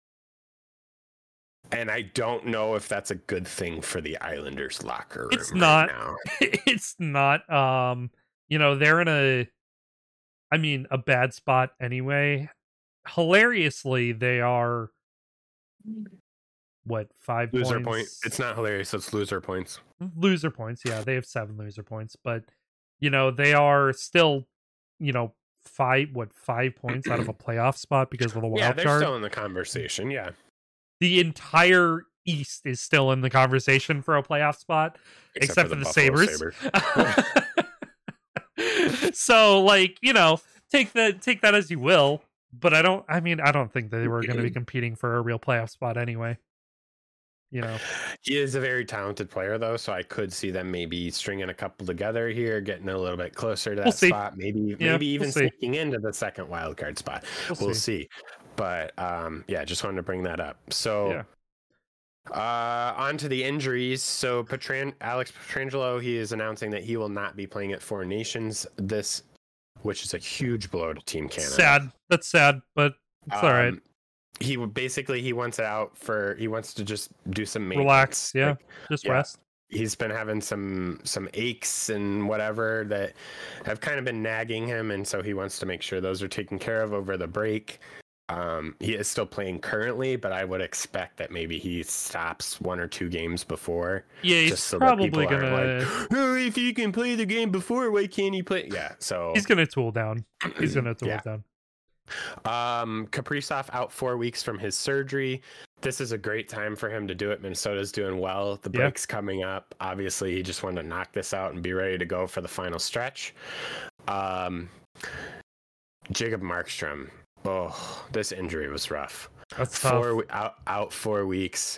And I don't know if that's a good thing for the Islanders locker room. It's not. Right now. It's not. Um, you know, they're in a, I mean, a bad spot anyway. Hilariously, they are, what, five loser points? point. It's not hilarious. It's loser points. Loser points. Yeah, they have seven loser points. But, you know, they are still, you know, five, what, five points out of a playoff spot because of the wild yeah, card. Yeah, they're still in the conversation. Yeah. The entire East is still in the conversation for a playoff spot, except, except for the, the Sabres. Sabres. So, like, you know, take that take that as you will. But I don't. I mean, I don't think they were going to be competing for a real playoff spot anyway. You know, he is a very talented player, though, so I could see them maybe stringing a couple together here, getting a little bit closer to that we'll spot. Maybe, yeah, maybe even we'll sneaking into the second wild card spot. We'll, we'll see. see. But um, yeah, just wanted to bring that up. So, yeah. uh, on to the injuries. So, Petran- Alex Pietrangelo, he is announcing that he will not be playing at Four Nations this, which is a huge blow to Team Canada. Sad. That's sad, but it's um, all right. He basically he wants it out for he wants to just do some maintenance. Relax. Yeah, like, just yeah. rest. He's been having some some aches and whatever that have kind of been nagging him, and so he wants to make sure those are taken care of over the break. Um, he is still playing currently, but I would expect that maybe he stops one or two games before. Yeah, he's just so probably that people gonna. Like, oh, if he can play the game before, why can't he play? Yeah, so he's gonna tool down. He's gonna tool yeah. down. Um, Kaprizov out four weeks from his surgery. This is a great time for him to do it. Minnesota's doing well. The break's yeah. coming up. Obviously, he just wanted to knock this out and be ready to go for the final stretch. Um, Jacob Markstrom. Oh, this injury was rough. That's four tough. out out four weeks.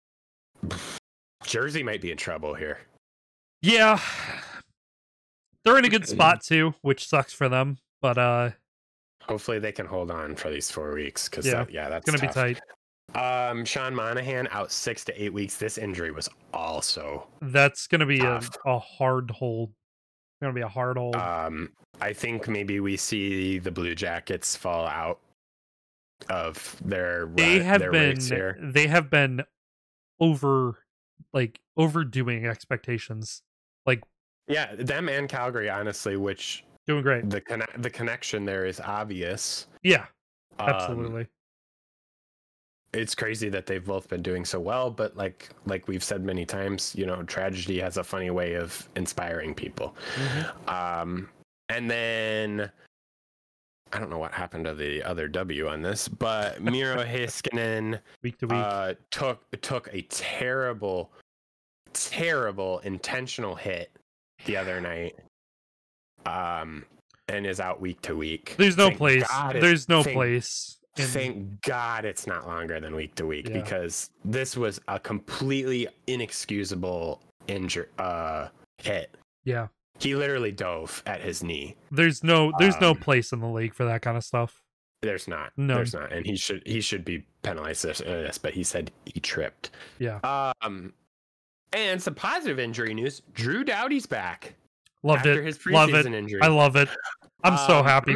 Jersey might be in trouble here. Yeah, they're in a good spot too, which sucks for them. But uh, hopefully they can hold on for these four weeks because yeah, that, yeah, that's gonna tough. be tight. Um, Sean Monahan out six to eight weeks. This injury was also that's gonna be a, tough. a hard hold. It's gonna be a hard hold. Um, I think maybe we see the Blue Jackets fall out of their they have their been race here. They have been over like overdoing expectations. Like yeah, them and Calgary, honestly, which doing great. The conne- the connection there is obvious. Yeah, absolutely. Um, it's crazy that they've both been doing so well, but like like we've said many times, you know, tragedy has a funny way of inspiring people. Mm-hmm. Um, and then I don't know what happened to the other W on this, but Miro Heiskanen week to week uh, took took a terrible, terrible intentional hit the other night. Um, and is out week to week. There's no thank place. God There's no thank, place. In... Thank God it's not longer than week to week yeah. because this was a completely inexcusable injury uh, hit. Yeah, he literally dove at his knee. There's no. There's um, no place in the league for that kind of stuff. There's not. No, there's not, and he should. He should be penalized for this. But he said he tripped. Yeah. Um, and some positive injury news. Drew Doughty's back. Loved after it. His love it. Injury. I love it. I'm um, so happy I'm for go, him.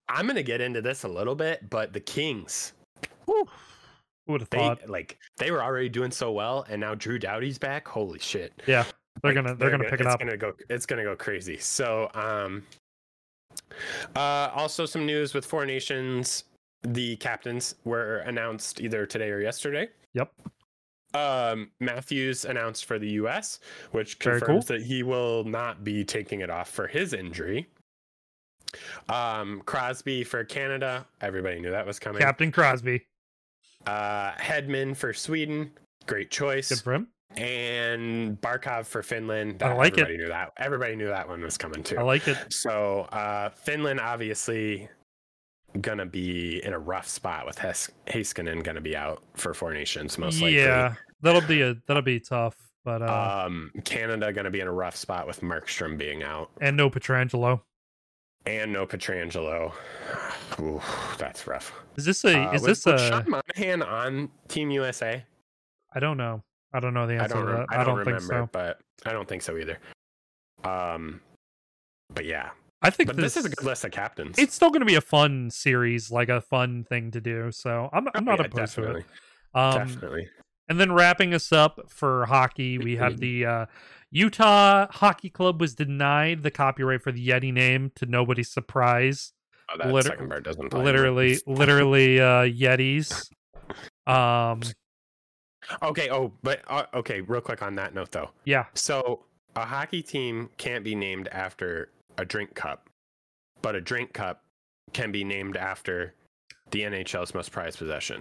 I'm gonna get into this a little bit, but the Kings, Whew. Who would have they thought? like they were already doing so well, and now Drew Doughty's back. Holy shit! Yeah, they're Like, gonna they're, gonna pick it it's up. Gonna go. It's gonna go crazy. So, um, uh, also some news with Four Nations. The captains were announced either today or yesterday. Yep. Um, Matthews announced for the U S, which Very confirms cool. that he will not be taking it off for his injury. Um, Crosby for Canada. Everybody knew that was coming. Captain Crosby. Uh, Hedman for Sweden. Great choice. Good for him. And Barkov for Finland. I That, like it. everybody knew that. Everybody knew that one was coming too. I like it. So uh, Finland obviously gonna be in a rough spot with Hes- Heiskanen gonna be out for Four Nations most likely. Yeah, that'll be a that'll be tough. But uh, Um, Canada gonna be in a rough spot with Markstrom being out and no Petrangelo. and no Petrangelo. Ooh, that's rough. Is this a? Uh, is was, this was a? Sean Monahan on Team U S A? I don't know. I don't know the I answer don't. to Rem- that. I don't, think remember, so. but I don't think so either. Um, but yeah, I think but this, this is a good list of captains. It's still going to be a fun series, like a fun thing to do. So I'm I'm not yeah, opposed definitely, to it. Um, definitely. And then wrapping us up for hockey, we have the uh, Utah Hockey Club was denied the copyright for the Yeti name to nobody's surprise. Oh, that Liter- second part doesn't apply. Literally, literally uh, Yetis. Um, Okay. Oh, but uh, okay. Real quick on that note, though. yeah. So a hockey team can't be named after a drink cup, but a drink cup can be named after the N H L's most prized possession.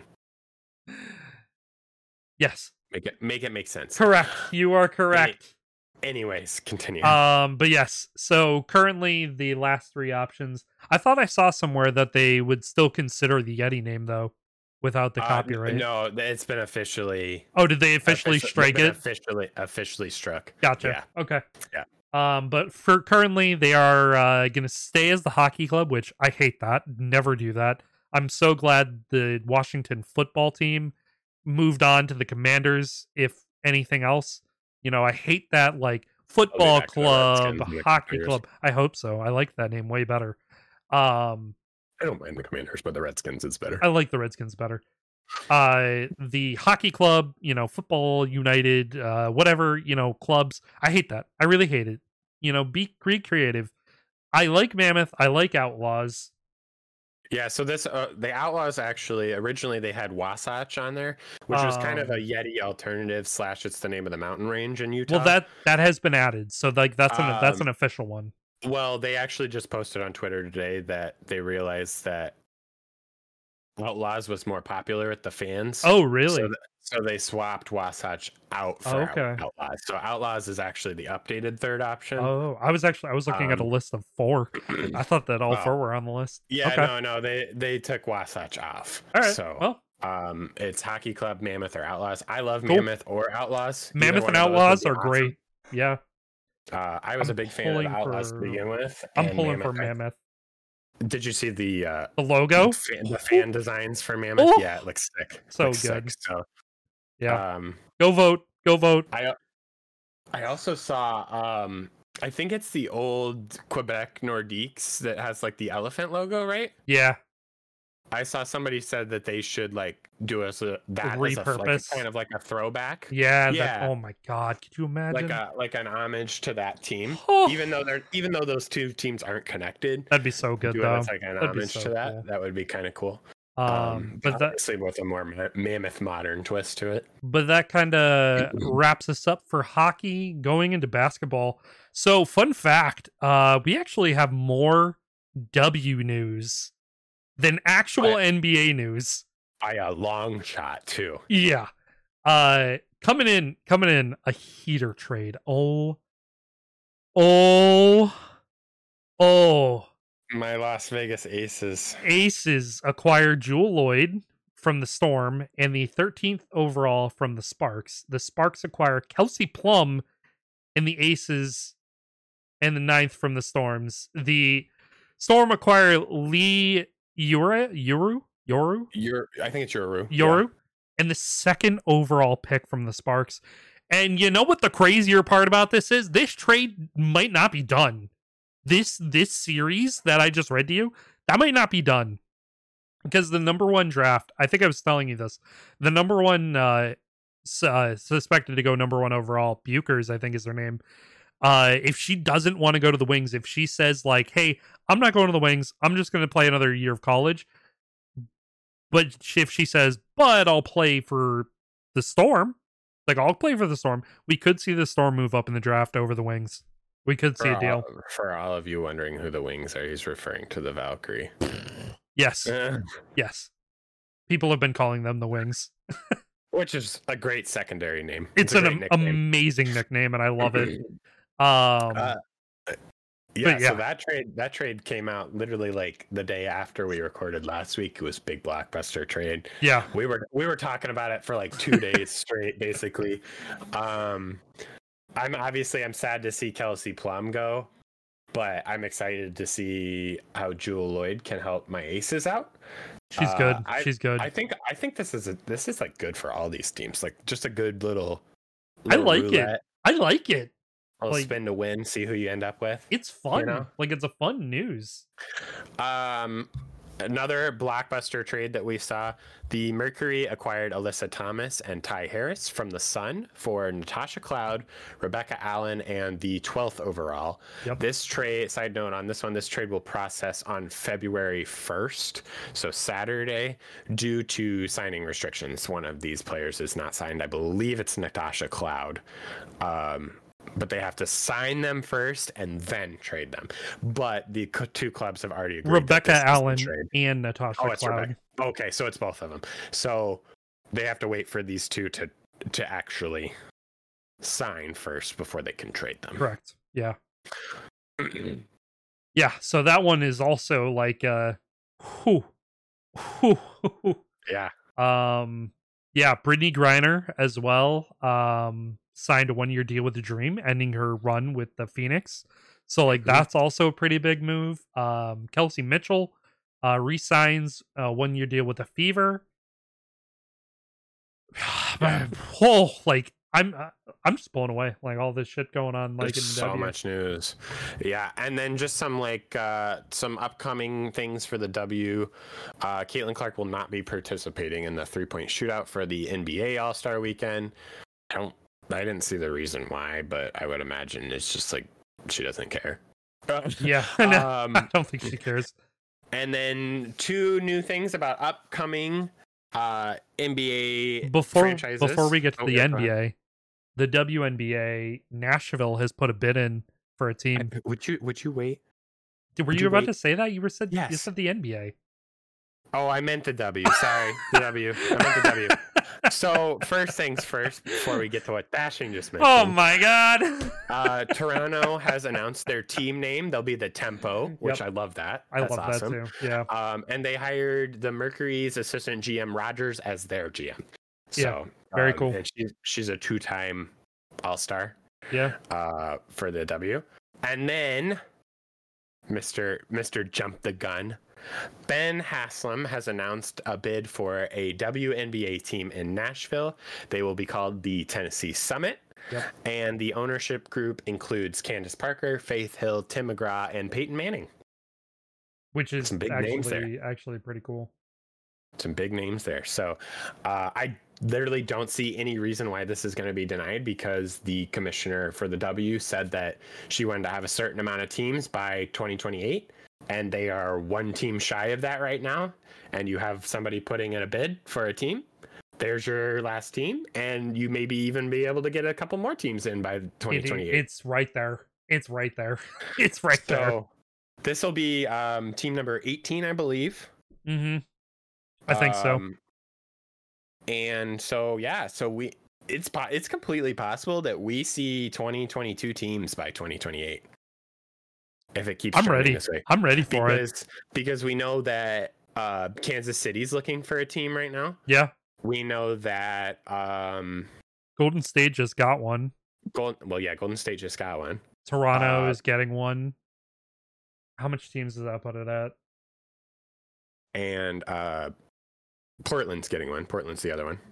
Yes. Make it make it make sense. Correct. You are correct. Anyways, continue. Um, but yes. So currently, the last three options. I thought I saw somewhere that they would still consider the Yeti name though, without the Uh, copyright. no, it's been officially. Oh, did they officially offici- strike been it? Officially, officially struck. Gotcha. Yeah. Okay. Yeah. Um, but for currently, they are uh, going to stay as the hockey club, which I hate that. Never do that. I'm so glad the Washington football team moved on to the Commanders. If anything else, you know, I hate that like football back to the club, Redskins and the hockey Commanders. club. I hope so. I like that name way better. Um, I don't mind the Commanders, but the Redskins is better. I like the Redskins better. Uh, the hockey club, you know, football United, uh, whatever, you know, clubs. I hate that. I really hate it. You know, be, be creative. I like Mammoth. I like Outlaws. Yeah, so this uh, the Outlaws actually originally they had Wasatch on there, which was kind of a Um, Yeti alternative slash it's the name of the mountain range in Utah. Well, that that has been added, so like that's an that's Um, an official one. Well, they actually just posted on Twitter today that they realized that Outlaws was more popular with the fans. Oh, really? So, th- so they swapped Wasatch out for Oh, Out- okay. Outlaws. So Outlaws is actually the updated third option. Oh, I was actually I was looking at a Um, list of four. I thought that all oh. four were on the list. Yeah, Okay. no, no, they they took Wasatch off. All right. So Well, um, it's Hockey Club, Mammoth, or Outlaws. I love Cool. Mammoth or Outlaws. Either Mammoth one and of those would Outlaws be are awesome. great. Yeah, Uh, I was I'm a big fan of the pulling Outlaws for- to begin with. I'm and pulling for Mammoth, I- Mammoth. Did you see the uh, The logo, fan, the fan designs for Mammoth? Oh. Yeah, it looks sick. So Looks good. Sick. So yeah. um, Go vote. Go vote. I I also saw um, I think it's the old Quebec Nordiques that has like the elephant logo, right? Yeah. I saw somebody said that they should like do as a that as a, like, a Repurpose. kind of like a throwback, Yeah. That, Yeah. oh my God. Could you imagine? like a like an homage to that team. Oh, Even though they're even though those two teams aren't connected, that'd be so good do it though. as like an That'd be homage so to that. cool. That would be kind of cool. Um, but that obviously with a more ma- mammoth modern twist to it. but that kind of wraps us up for hockey. Going into basketball. So, fun fact: uh, we actually have more W news than actual What? N B A news. By a long shot too. Yeah. Uh, coming in, coming in a heater trade. Oh, oh, oh. My Las Vegas Aces. Aces acquired Jewel Lloyd from the Storm and the thirteenth overall from the Sparks. The Sparks acquire Kelsey Plum and the Aces and the ninth from the Storms. The Storm acquire Lee Ura, Yoru, Yoru, You're I think it's Yoru. Yoru, and the second overall pick from the Sparks. And you know what the crazier part about this is? This trade might not be done. This this series that I just read to you that might not be done because the number one draft, I think I was telling you this, the number one uh, s- uh suspected to go number one overall, Bukers, I think is her name. Uh, if she doesn't want to go to the Wings, if she says like, "Hey, I'm not going to the Wings. I'm just going to play another year of college," but if she says, "But I'll play for the Storm," like I'll play for the Storm, we could see the Storm move up in the draft over the Wings. We could see For a deal. all, for all of you wondering who the Wings are, he's referring to the Valkyrie. Yes, yes. People have been calling them the Wings, which is a great secondary name. It's, it's an am- nickname. amazing nickname, and I love it. Um, uh, yeah, yeah, so that trade that trade came out literally like the day after we recorded last week. It was big blockbuster trade. Yeah, we were we were talking about it for like two days straight, basically. Um, I'm obviously I'm sad to see Kelsey Plum go, but I'm excited to see how Jewel Lloyd can help my aces out. She's uh, good. I, She's good. I think I think this is a, this is like good for all these teams. Like just a good little. little I like roulette. it. I like it. I'll like, spin to win, see who you end up with. It's fun. You know? Like it's a fun news. Um, another blockbuster trade that we saw: the Mercury acquired Alyssa Thomas and Ty Harris from the Sun for Natasha Cloud, Rebecca Allen, and the twelfth overall. Yep. This trade, side note on this one, this trade will process on February first, so Saturday, due to signing restrictions. One of these players is not signed. I believe it's Natasha Cloud. Um, But they have to sign them first and then trade them. But the two clubs have already agreed. Rebecca Allen and Natasha oh, it's Cloud. Rebecca. Okay, so it's both of them. So they have to wait for these two to to actually sign first before they can trade them. Correct. Yeah. Yeah. So that one is also like, uh, whew, whew, whew. yeah. Um. Yeah. Brittany Griner as well. Um. Signed a one-year deal with the Dream, ending her run with the Phoenix. So, like, mm-hmm. that's also a pretty big move. Um, Kelsey Mitchell uh, re-signs a one-year deal with the Fever. oh, like, I'm I'm just blown away. Like, all this shit going on. Like, There's in the so W. much news. Yeah, and then just some, like, uh, some upcoming things for the W. Uh, Caitlin Clark will not be participating in the three-point shootout for the N B A All-Star Weekend. I don't I didn't see the reason why, but I would imagine it's just like she doesn't care. Yeah, no, um, I don't think she cares. And then two new things about upcoming uh, N B A before, franchises. Before we get to oh, the yeah, N B A, the W N B A, Nashville has put a bid in for a team. I, would you Would you wait? Were would you, you about wait? to say that? You were said yes. You said the N B A. Oh, I meant the W. Sorry, the W. I meant the W. So first things first, before we get to what Dashing just mentioned. Oh my God! uh, Toronto has announced their team name. They'll be the Tempo, which yep. I love that. I That's love awesome. that too. Yeah. Um, and they hired the Mercury's assistant G M Rogers as their G M. So yeah, very um, cool. And she's she's a two-time All-Star. Yeah. Uh, for the W, and then Mister Mister Jump the Gun. Ben Haslam has announced a bid for a W N B A team in Nashville. They will be called the Tennessee Summit. Yep. And the ownership group includes Candace Parker, Faith Hill, Tim McGraw, and Peyton Manning. Which is Some big actually, names there. actually pretty cool. Some big names there. So uh, I literally don't see any reason why this is going to be denied, because the commissioner for the W said that she wanted to have a certain amount of teams by twenty twenty-eight. And they are one team shy of that right now. And you have somebody putting in a bid for a team. There's your last team. And you maybe even be able to get a couple more teams in by twenty twenty-eight. It, it's right there. It's right there. It's right so, there. So this will be um, team number eighteen, I believe. Mm-hmm. I think um, so. And so, yeah. So we it's po- it's completely possible that we see twenty twenty-two teams by twenty twenty-eight. If it keeps I'm ready. This way. I'm ready for because, it. Because we know that uh, Kansas City's looking for a team right now. Yeah. We know that um, Golden State just got one. Gold, well, yeah, Golden State just got one. Toronto uh, is getting one. How much teams does that put it at? And uh, Portland's getting one. Portland's the other one.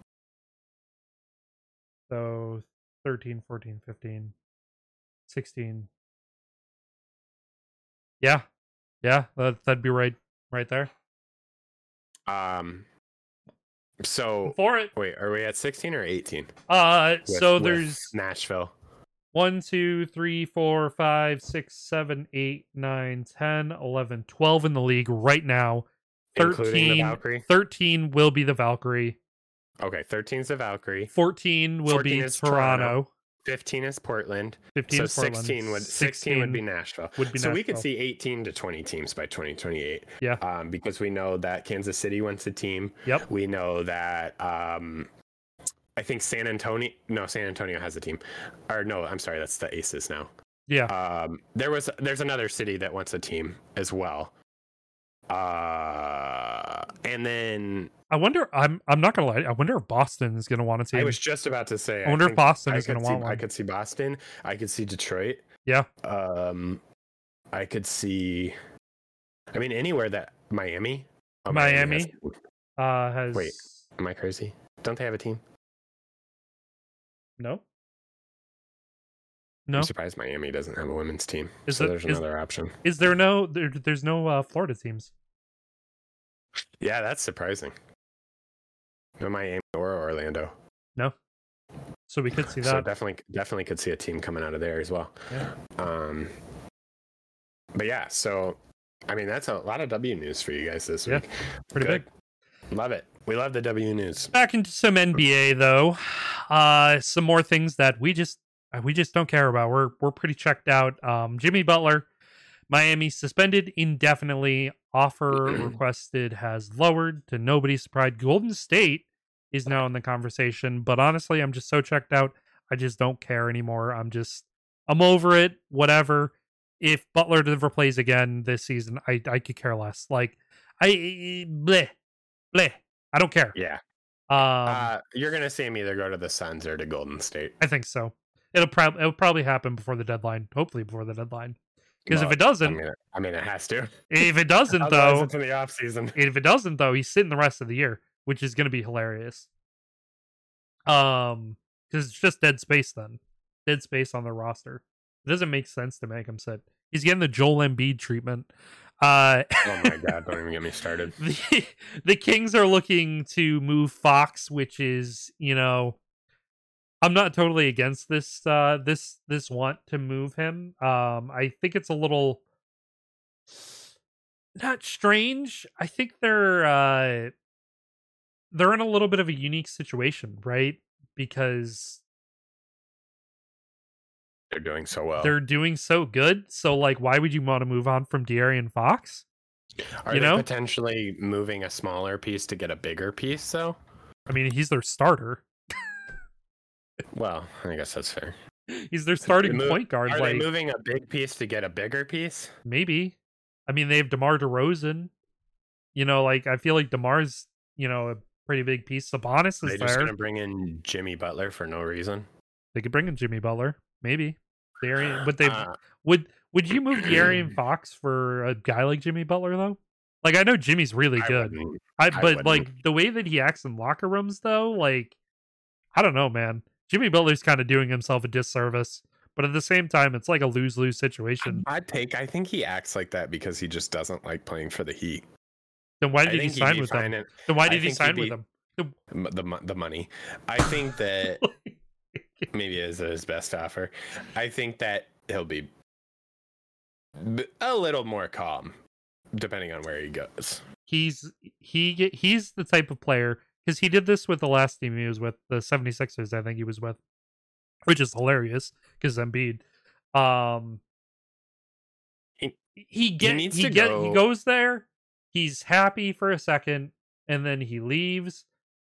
So thirteen, fourteen, fifteen, sixteen. Yeah, yeah, that, that'd be right. right there. Um. So For it. wait, are we at sixteen or eighteen? Uh, With, so with there's Nashville. one, two, three, four, five, six, seven, eight, nine, ten, eleven, twelve in the league right now. Including the thirteen, Valkyrie? thirteen will be the Valkyrie. Okay, thirteen is the Valkyrie. fourteen will fourteen be is Toronto. Toronto. fifteen is Portland. fifteen So is Portland. sixteen would sixteen would be Nashville. Would be so we could Nashville. see eighteen to twenty teams by twenty twenty-eight. Yeah. Um, because we know that Kansas City wants a team. Yep. We know that um, I think San Antonio. No, San Antonio has a team. Or no, I'm sorry, that's the Aces now. Yeah. Um, there was there's another city that wants a team as well. Uh, and then I wonder. I'm. I'm not gonna lie. I wonder if Boston is gonna want a team. I was just about to say. I wonder think if Boston I is gonna could want see, one. I could see Boston. I could see Detroit. Yeah. Um, I could see. I mean, anywhere that Miami. Oh, Miami has, uh, has. Wait. am I crazy? Don't they have a team? No. No. I'm surprised Miami doesn't have a women's team. Is so it- there's is- another option. Is there no? There, there's no uh, Florida teams. Yeah, that's surprising. No Miami or Orlando. No. So we could see that. So definitely, definitely could see a team coming out of there as well. Yeah. Um. But yeah, so I mean that's a lot of W news for you guys this Yeah, week. Pretty Good. big. Love it. We love the W news. Back into some N B A though. Uh, some more things that we just we just don't care about. We're we're pretty checked out. Um, Jimmy Butler, Miami suspended indefinitely. Offer requested has lowered to nobody's surprise. Golden State is now in the conversation, but honestly, I'm just so checked out. I just don't care anymore. I'm just I'm over it. Whatever. If Butler never plays again this season, I I could care less. Like I bleh bleh. I don't care. Yeah. Um, uh, you're gonna see him either go to the Suns or to Golden State. I think so. It'll probably it'll probably happen before the deadline. Hopefully before the deadline. Because Well, if it doesn't, I mean, I mean, it has to. if it doesn't Otherwise though, it's in the off season. if it doesn't though, he's sitting the rest of the year, which is going to be hilarious. Um, because it's just dead space then, dead space on the roster. It doesn't make sense to make him sit. He's getting the Joel Embiid treatment. Uh, Oh my god! Don't even get me started. the the Kings are looking to move Fox, which is, you know, I'm not totally against this uh this this want to move him. Um I think it's a little not strange. I think they're uh they're in a little bit of a unique situation, right? Because They're doing so well. they're doing so good. So like why would you want to move on from De'Aaron Fox? Are you they know? potentially moving a smaller piece to get a bigger piece though? I mean, he's their starter. Well, I guess that's fair. He's their starting move- point guard. Are like they moving a big piece to get a bigger piece? maybe. I mean, they have DeMar DeRozan. You know, like I feel like DeMar's, you know, a pretty big piece. Sabonis Are is they just there. gonna bring in Jimmy Butler for no reason? They could bring in Jimmy Butler, maybe. De'Aaron, but they Uh, would. Would you move De'Aaron Fox for a guy like Jimmy Butler though? Like I know Jimmy's really I good. wouldn't. I, I but wouldn't. like the way that he acts in locker rooms though, like I don't know, man. Jimmy Butler's kind of doing himself a disservice. But at the same time, it's like a lose-lose situation. I take. I think he acts like that because he just doesn't like playing for the Heat. Then why I did he think he'd sign be with fine them? in- Then why I did he think sign he'd with be- them? m- the mo- the money. I think that maybe is his best offer. I think that he'll be b- a little more calm depending on where he goes. he's he get- he's the type of player because he did this with the last team he was with, the 76ers, I think he was with, which is hilarious because Embiid. Um, He- he get needs he to get go- he goes there, he's happy for a second, and then he leaves,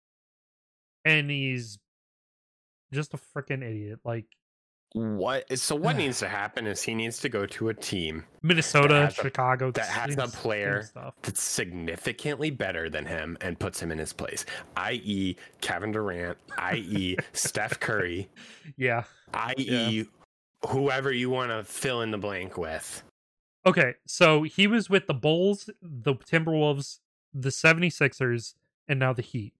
and he's just a freaking idiot. Like What? So what needs to happen is he needs to go to a team Minnesota, That has a- Chicago, that has a same- same player stuff. that's significantly better than him and puts him in his place, that is. Kevin Durant, that is. Steph Curry, Yeah. that is. Whoever you want to fill in the blank with. Okay, so he was with the Bulls, the Timberwolves, the 76ers, and now the Heat.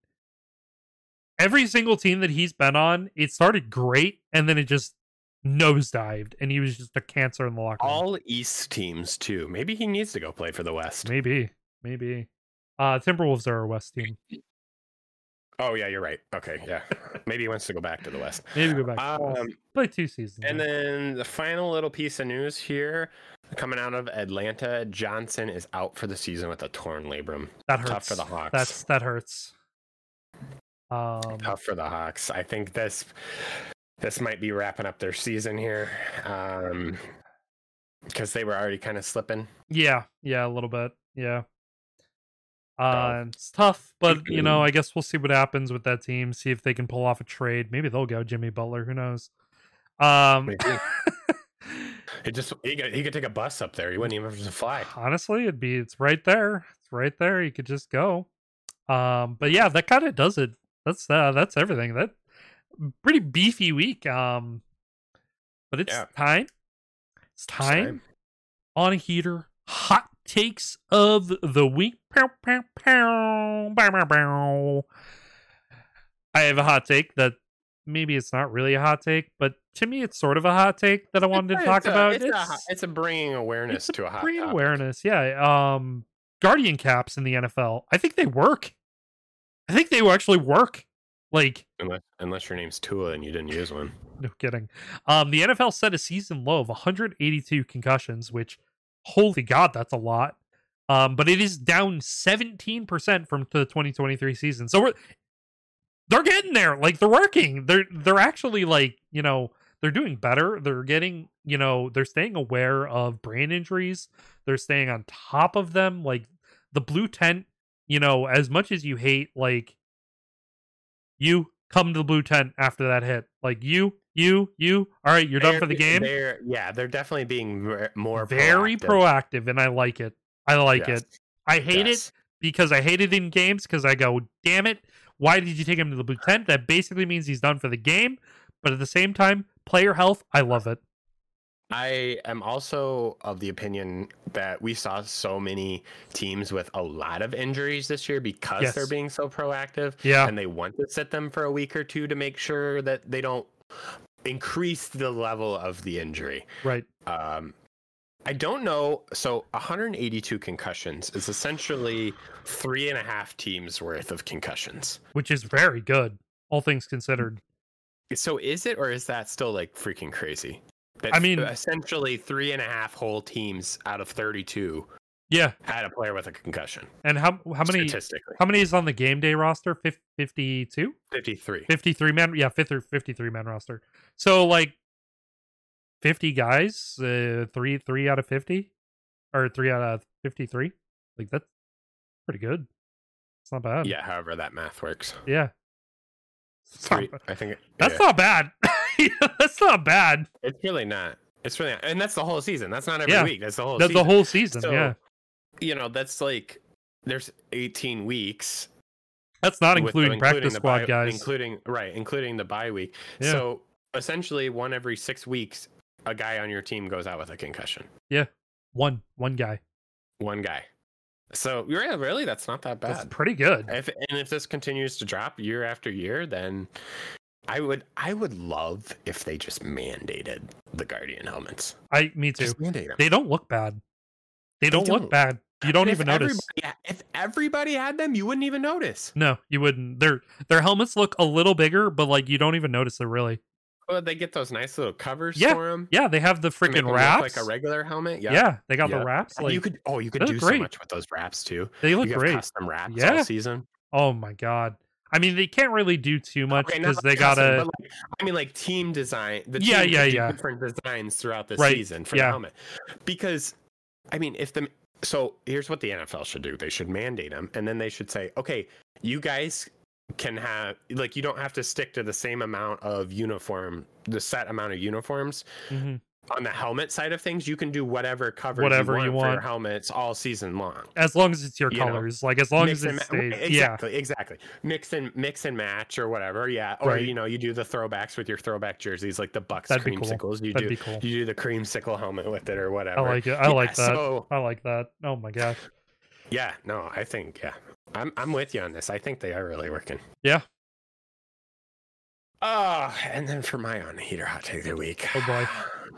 Every single team that he's been on, it started great, and then it just nosedived, and he was just a cancer in the locker room. All East teams too. Maybe he needs to go play for the West. Maybe. maybe. Uh, Timberwolves are our West team. Oh yeah, you're right. Okay, yeah. Maybe he wants to go back to the West. Maybe go back to the West. Um, Play two seasons. and though. then the final little piece of news here coming out of Atlanta: Johnson is out for the season with a torn labrum. That hurts. Tough for the Hawks. That's that hurts. Um, Tough for the Hawks. I think this this might be wrapping up their season here, um, because they were already kind of slipping. yeah, yeah, a little bit. Yeah. Uh, it's tough, but you know, I guess we'll see what happens with that team. See if they can pull off a trade. Maybe they'll go Jimmy Butler. Who knows? Um, it just he could, he could take a bus up there. He wouldn't even have to fly. Honestly, it'd be it's right there. It's right there. You could just go. Um, but yeah, that kind of does it. That's uh, that's everything. That pretty beefy week. Um, but it's Yeah. time. It's time Same. on a heater. Hot takes of the week. Pow, pow, pow. Bow, bow, bow. I have a hot take that maybe it's not really a hot take, but to me, it's sort of a hot take that I wanted to talk It's a- about. It's, a, it's a bringing awareness it's to a hot bringing topic. awareness. Yeah. Um, Guardian caps in the N F L. I think they work. I think they will actually work. Like, Unless, unless your name's Tua and you didn't use one. no kidding. Um, the N F L set a season low of one hundred eighty-two concussions, which, holy God, that's a lot. Um, but it is down seventeen percent from the twenty twenty-three season. So we're they're getting there. Like, they're working. They're they're actually, like, you know, they're doing better. They're getting, you know, they're staying aware of brain injuries. They're staying on top of them. Like, the blue tent, you know, as much as you hate, like, you come to the blue tent after that hit. Like, you, you, you. All right, you're done for the game. They're, yeah, they're definitely being ver- more Very proactive. proactive, and I like it. I like Yes. it. I hate Yes. it because I hate it in games because I go, damn it, why did you take him to the blue tent? That basically means he's done for the game. But at the same time, player health, I love it. I am also of the opinion that we saw so many teams with a lot of injuries this year because Yes. they're being so proactive. Yeah. And they want to sit them for a week or two to make sure that they don't increase the level of the injury. Right. Um, I don't know. So one hundred eighty-two concussions is essentially three and a half teams worth of concussions. Which is very good, all things considered. So is it, or is that still like freaking crazy? That I mean- essentially three and a half whole teams out of thirty-two Yeah. had a player with a concussion. And how how many Statistically, how many is on the game day roster? Fif- fifty-two? fifty-three. fifty-three man. Yeah, fifth or fifty-three man roster. So like fifty guys, uh, three three out of fifty, or three out of fifty-three. Like, that's pretty good. It's not bad. Yeah, however that math works. Yeah. It's not Three, ba- I think it- that's yeah. not bad. That's not bad. It's really not. It's really not. And that's the whole season. That's not every Yeah. week. That's the whole That's season. the whole season. So, yeah. You know, that's like there's eighteen weeks. That's not with the- including practice the squad bye- guys. Including right, including the bye week. Yeah. So essentially one every six weeks, a guy on your team goes out with a concussion. One one guy. One guy. So yeah, really, that's not that That's bad. pretty good. If and if this continues to drop year after year, then I would I would love if they just mandated the Guardian helmets. I me too. Just mandate them. They don't look bad. They don't, don't. look bad. You don't If even notice. everybody- Yeah, if everybody had them, you wouldn't even notice. No, you wouldn't. Their their helmets look a little bigger, but like you don't even notice it really. Oh, they get those nice little covers Yeah, for them. Yeah, they have the freaking wraps. like a regular helmet. Yeah, Yeah, they got Yeah. the wraps. And Like you could oh you could they do look so great. much with those wraps too. they look you have great. custom wraps Yeah. all season. Oh my god. I mean, they can't really do too much Okay, because not they custom, gotta. but like, I mean, like team design. The Yeah, team yeah, could do yeah. different designs throughout the Right, season for yeah. the helmet. Because, I mean, if the so here's what the N F L should do: they should mandate them, and then they should say, okay, you guys can have like you don't have to stick to the same amount of uniform, the set amount of uniforms. Mhm. On the helmet side of things, you can do whatever covers Whatever you you want, for your want. helmets all season long. As long as it's your You know, colors, like as long Mix as and it ma- stays. exactly, exactly. Mix and mix and match or whatever. Yeah, or Right. you know, you do the throwbacks with your throwback jerseys, like the Bucks That'd be cool. creamsicles. You That'd do be cool. you do the creamsicle helmet with it or whatever. I like it. I Yeah, like that. So I like that. Oh my gosh. yeah, no, I think yeah, I'm I'm with you on this. I think they are really working. Yeah. Ah, and then for my on heater hot take of the week. Oh boy.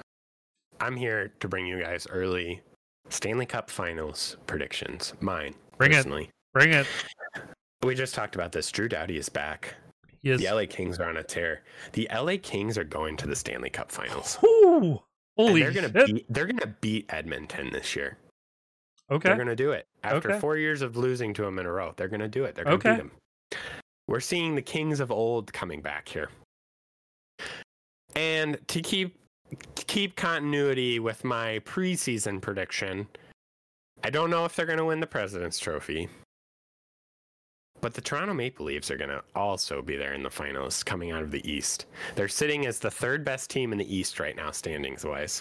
I'm here to bring you guys early Stanley Cup Finals predictions. Mine, Bring personally. it. Bring it. We just talked about this. Drew Doughty is back. Yes. The L A Kings are on a tear. The L A Kings are going to the Stanley Cup Finals. Ooh, holy they're gonna shit. beat, they're gonna beat Edmonton this year. Okay. They're gonna do it after Okay. four years of losing to them in a row. They're gonna do it. They're gonna Okay. beat them. We're seeing the Kings of old coming back here. And to keep to keep continuity with my preseason prediction, I don't know if they're gonna win the President's Trophy. But the Toronto Maple Leafs are going to also be there in the finals coming out of the East. They're sitting as the third best team in the East right now, standings-wise.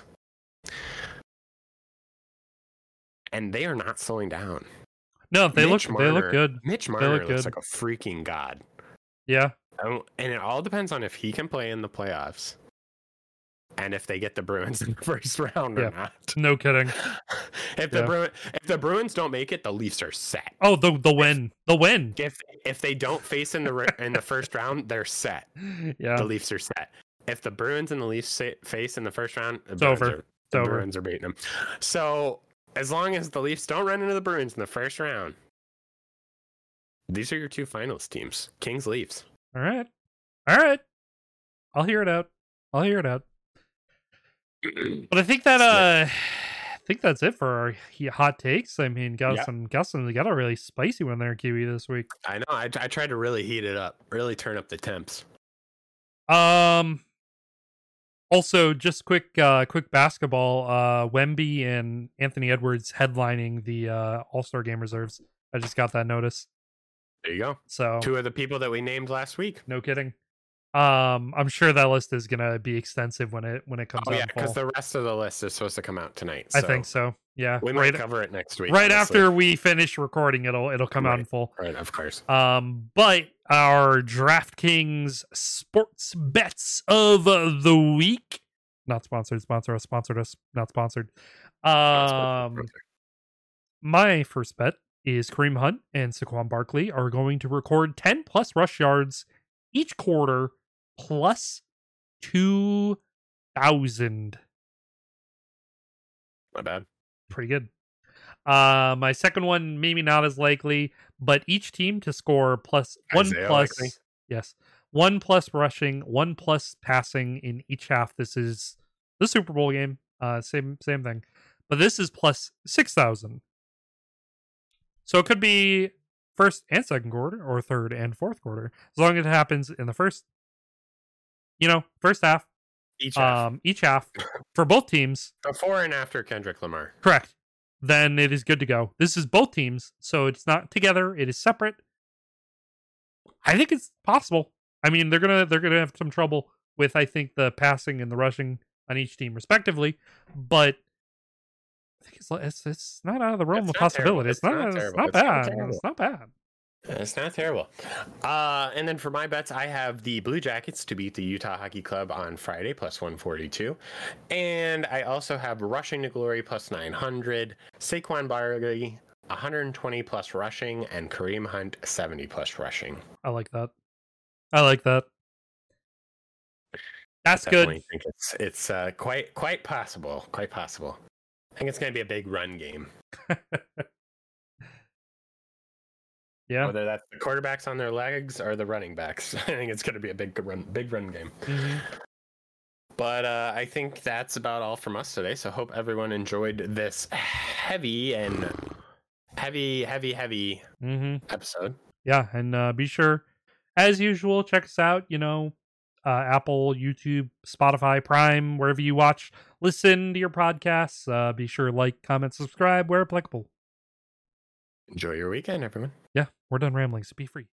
And they are not slowing down. No, they Mitch look Marner, they look good. Mitch They Marner look looks good. like a freaking god. Yeah. And it all depends on if he can play in the playoffs and if they get the Bruins in the first round Yeah. or not. No kidding. If the Yeah. Bruin, if the Bruins don't make it, the Leafs are set. Oh, the the win. The win. If if they don't face in the ra- in the first round, they're set. Yeah. The Leafs are set. If the Bruins and the Leafs sa- face in the first round, the It's Bruins over. Are, It's the over. Bruins are beating them. So as long as the Leafs don't run into the Bruins in the first round, these are your two finals teams: Kings, Leafs. All right. All right. I'll hear it out. I'll hear it out. But I think that uh I think that's it for our he- hot takes. I mean, got Yeah. some got some they got a really spicy one there, Kiwi, this week. I know. I, I tried to really heat it up, really turn up the temps. Um also just quick uh quick basketball, uh Wemby and Anthony Edwards headlining the uh All-Star Game reserves. I just got that notice. There you go. So Two of the people that we named last week. no kidding. Um I'm sure that list is gonna be extensive when it when it comes Oh out yeah, in fall. because the rest of the list is supposed to come out tonight. I so think so. Yeah. We might right cover it next week. right honestly. after we finish recording, it'll it'll come out in Right. full. Right, of course. Um, but our DraftKings sports bets of the week, not sponsored, sponsor us, sponsored us, not sponsored. Um, my first bet is Kareem Hunt and Saquon Barkley are going to record ten plus rush yards each quarter plus two thousand. Not bad. Pretty good. Uh, my second one, maybe not as likely, but each team to score plus one Isaiah plus, likely? yes, one plus rushing, one plus passing in each half. This is the Super Bowl game. Uh, same same thing, but this is plus six thousand. So it could be first and second quarter, or third and fourth quarter, as long as it happens in the first, you know, first half, Each half. um, each half for both teams. Before and after Kendrick Lamar. Correct. Then it is good to go. This is both teams, so it's not together. It is separate. I think it's possible. I mean, they're gonna they're gonna have some trouble with I think the passing and the rushing on each team respectively, but I think it's it's, it's not out of the realm It's of not terrible. possibility. It's, It's not, not it's terrible. not It's not bad. terrible. It's not bad. It's not terrible. Uh, and then for my bets, I have the Blue Jackets to beat the Utah Hockey Club on Friday, plus one forty-two. And I also have Rushing to Glory, plus nine hundred. Saquon Barkley, one hundred twenty plus rushing. And Kareem Hunt, seventy plus rushing. I like that. I like that. That's Definitely good. think it's, it's uh, quite, quite possible. Quite possible. I think it's going to be a big run game. Yeah. Whether that's the quarterbacks on their legs or the running backs. I think it's going to be a big run, big run game. Mhm. But uh, I think that's about all from us today. So hope everyone enjoyed this heavy and heavy, heavy, heavy Mhm. episode. Yeah, and uh, be sure, as usual, check us out. You know, uh, Apple, YouTube, Spotify, Prime, wherever you watch, listen to your podcasts. Uh, be sure to like, comment, subscribe where applicable. Enjoy your weekend, everyone. Yeah, we're done rambling, so be free.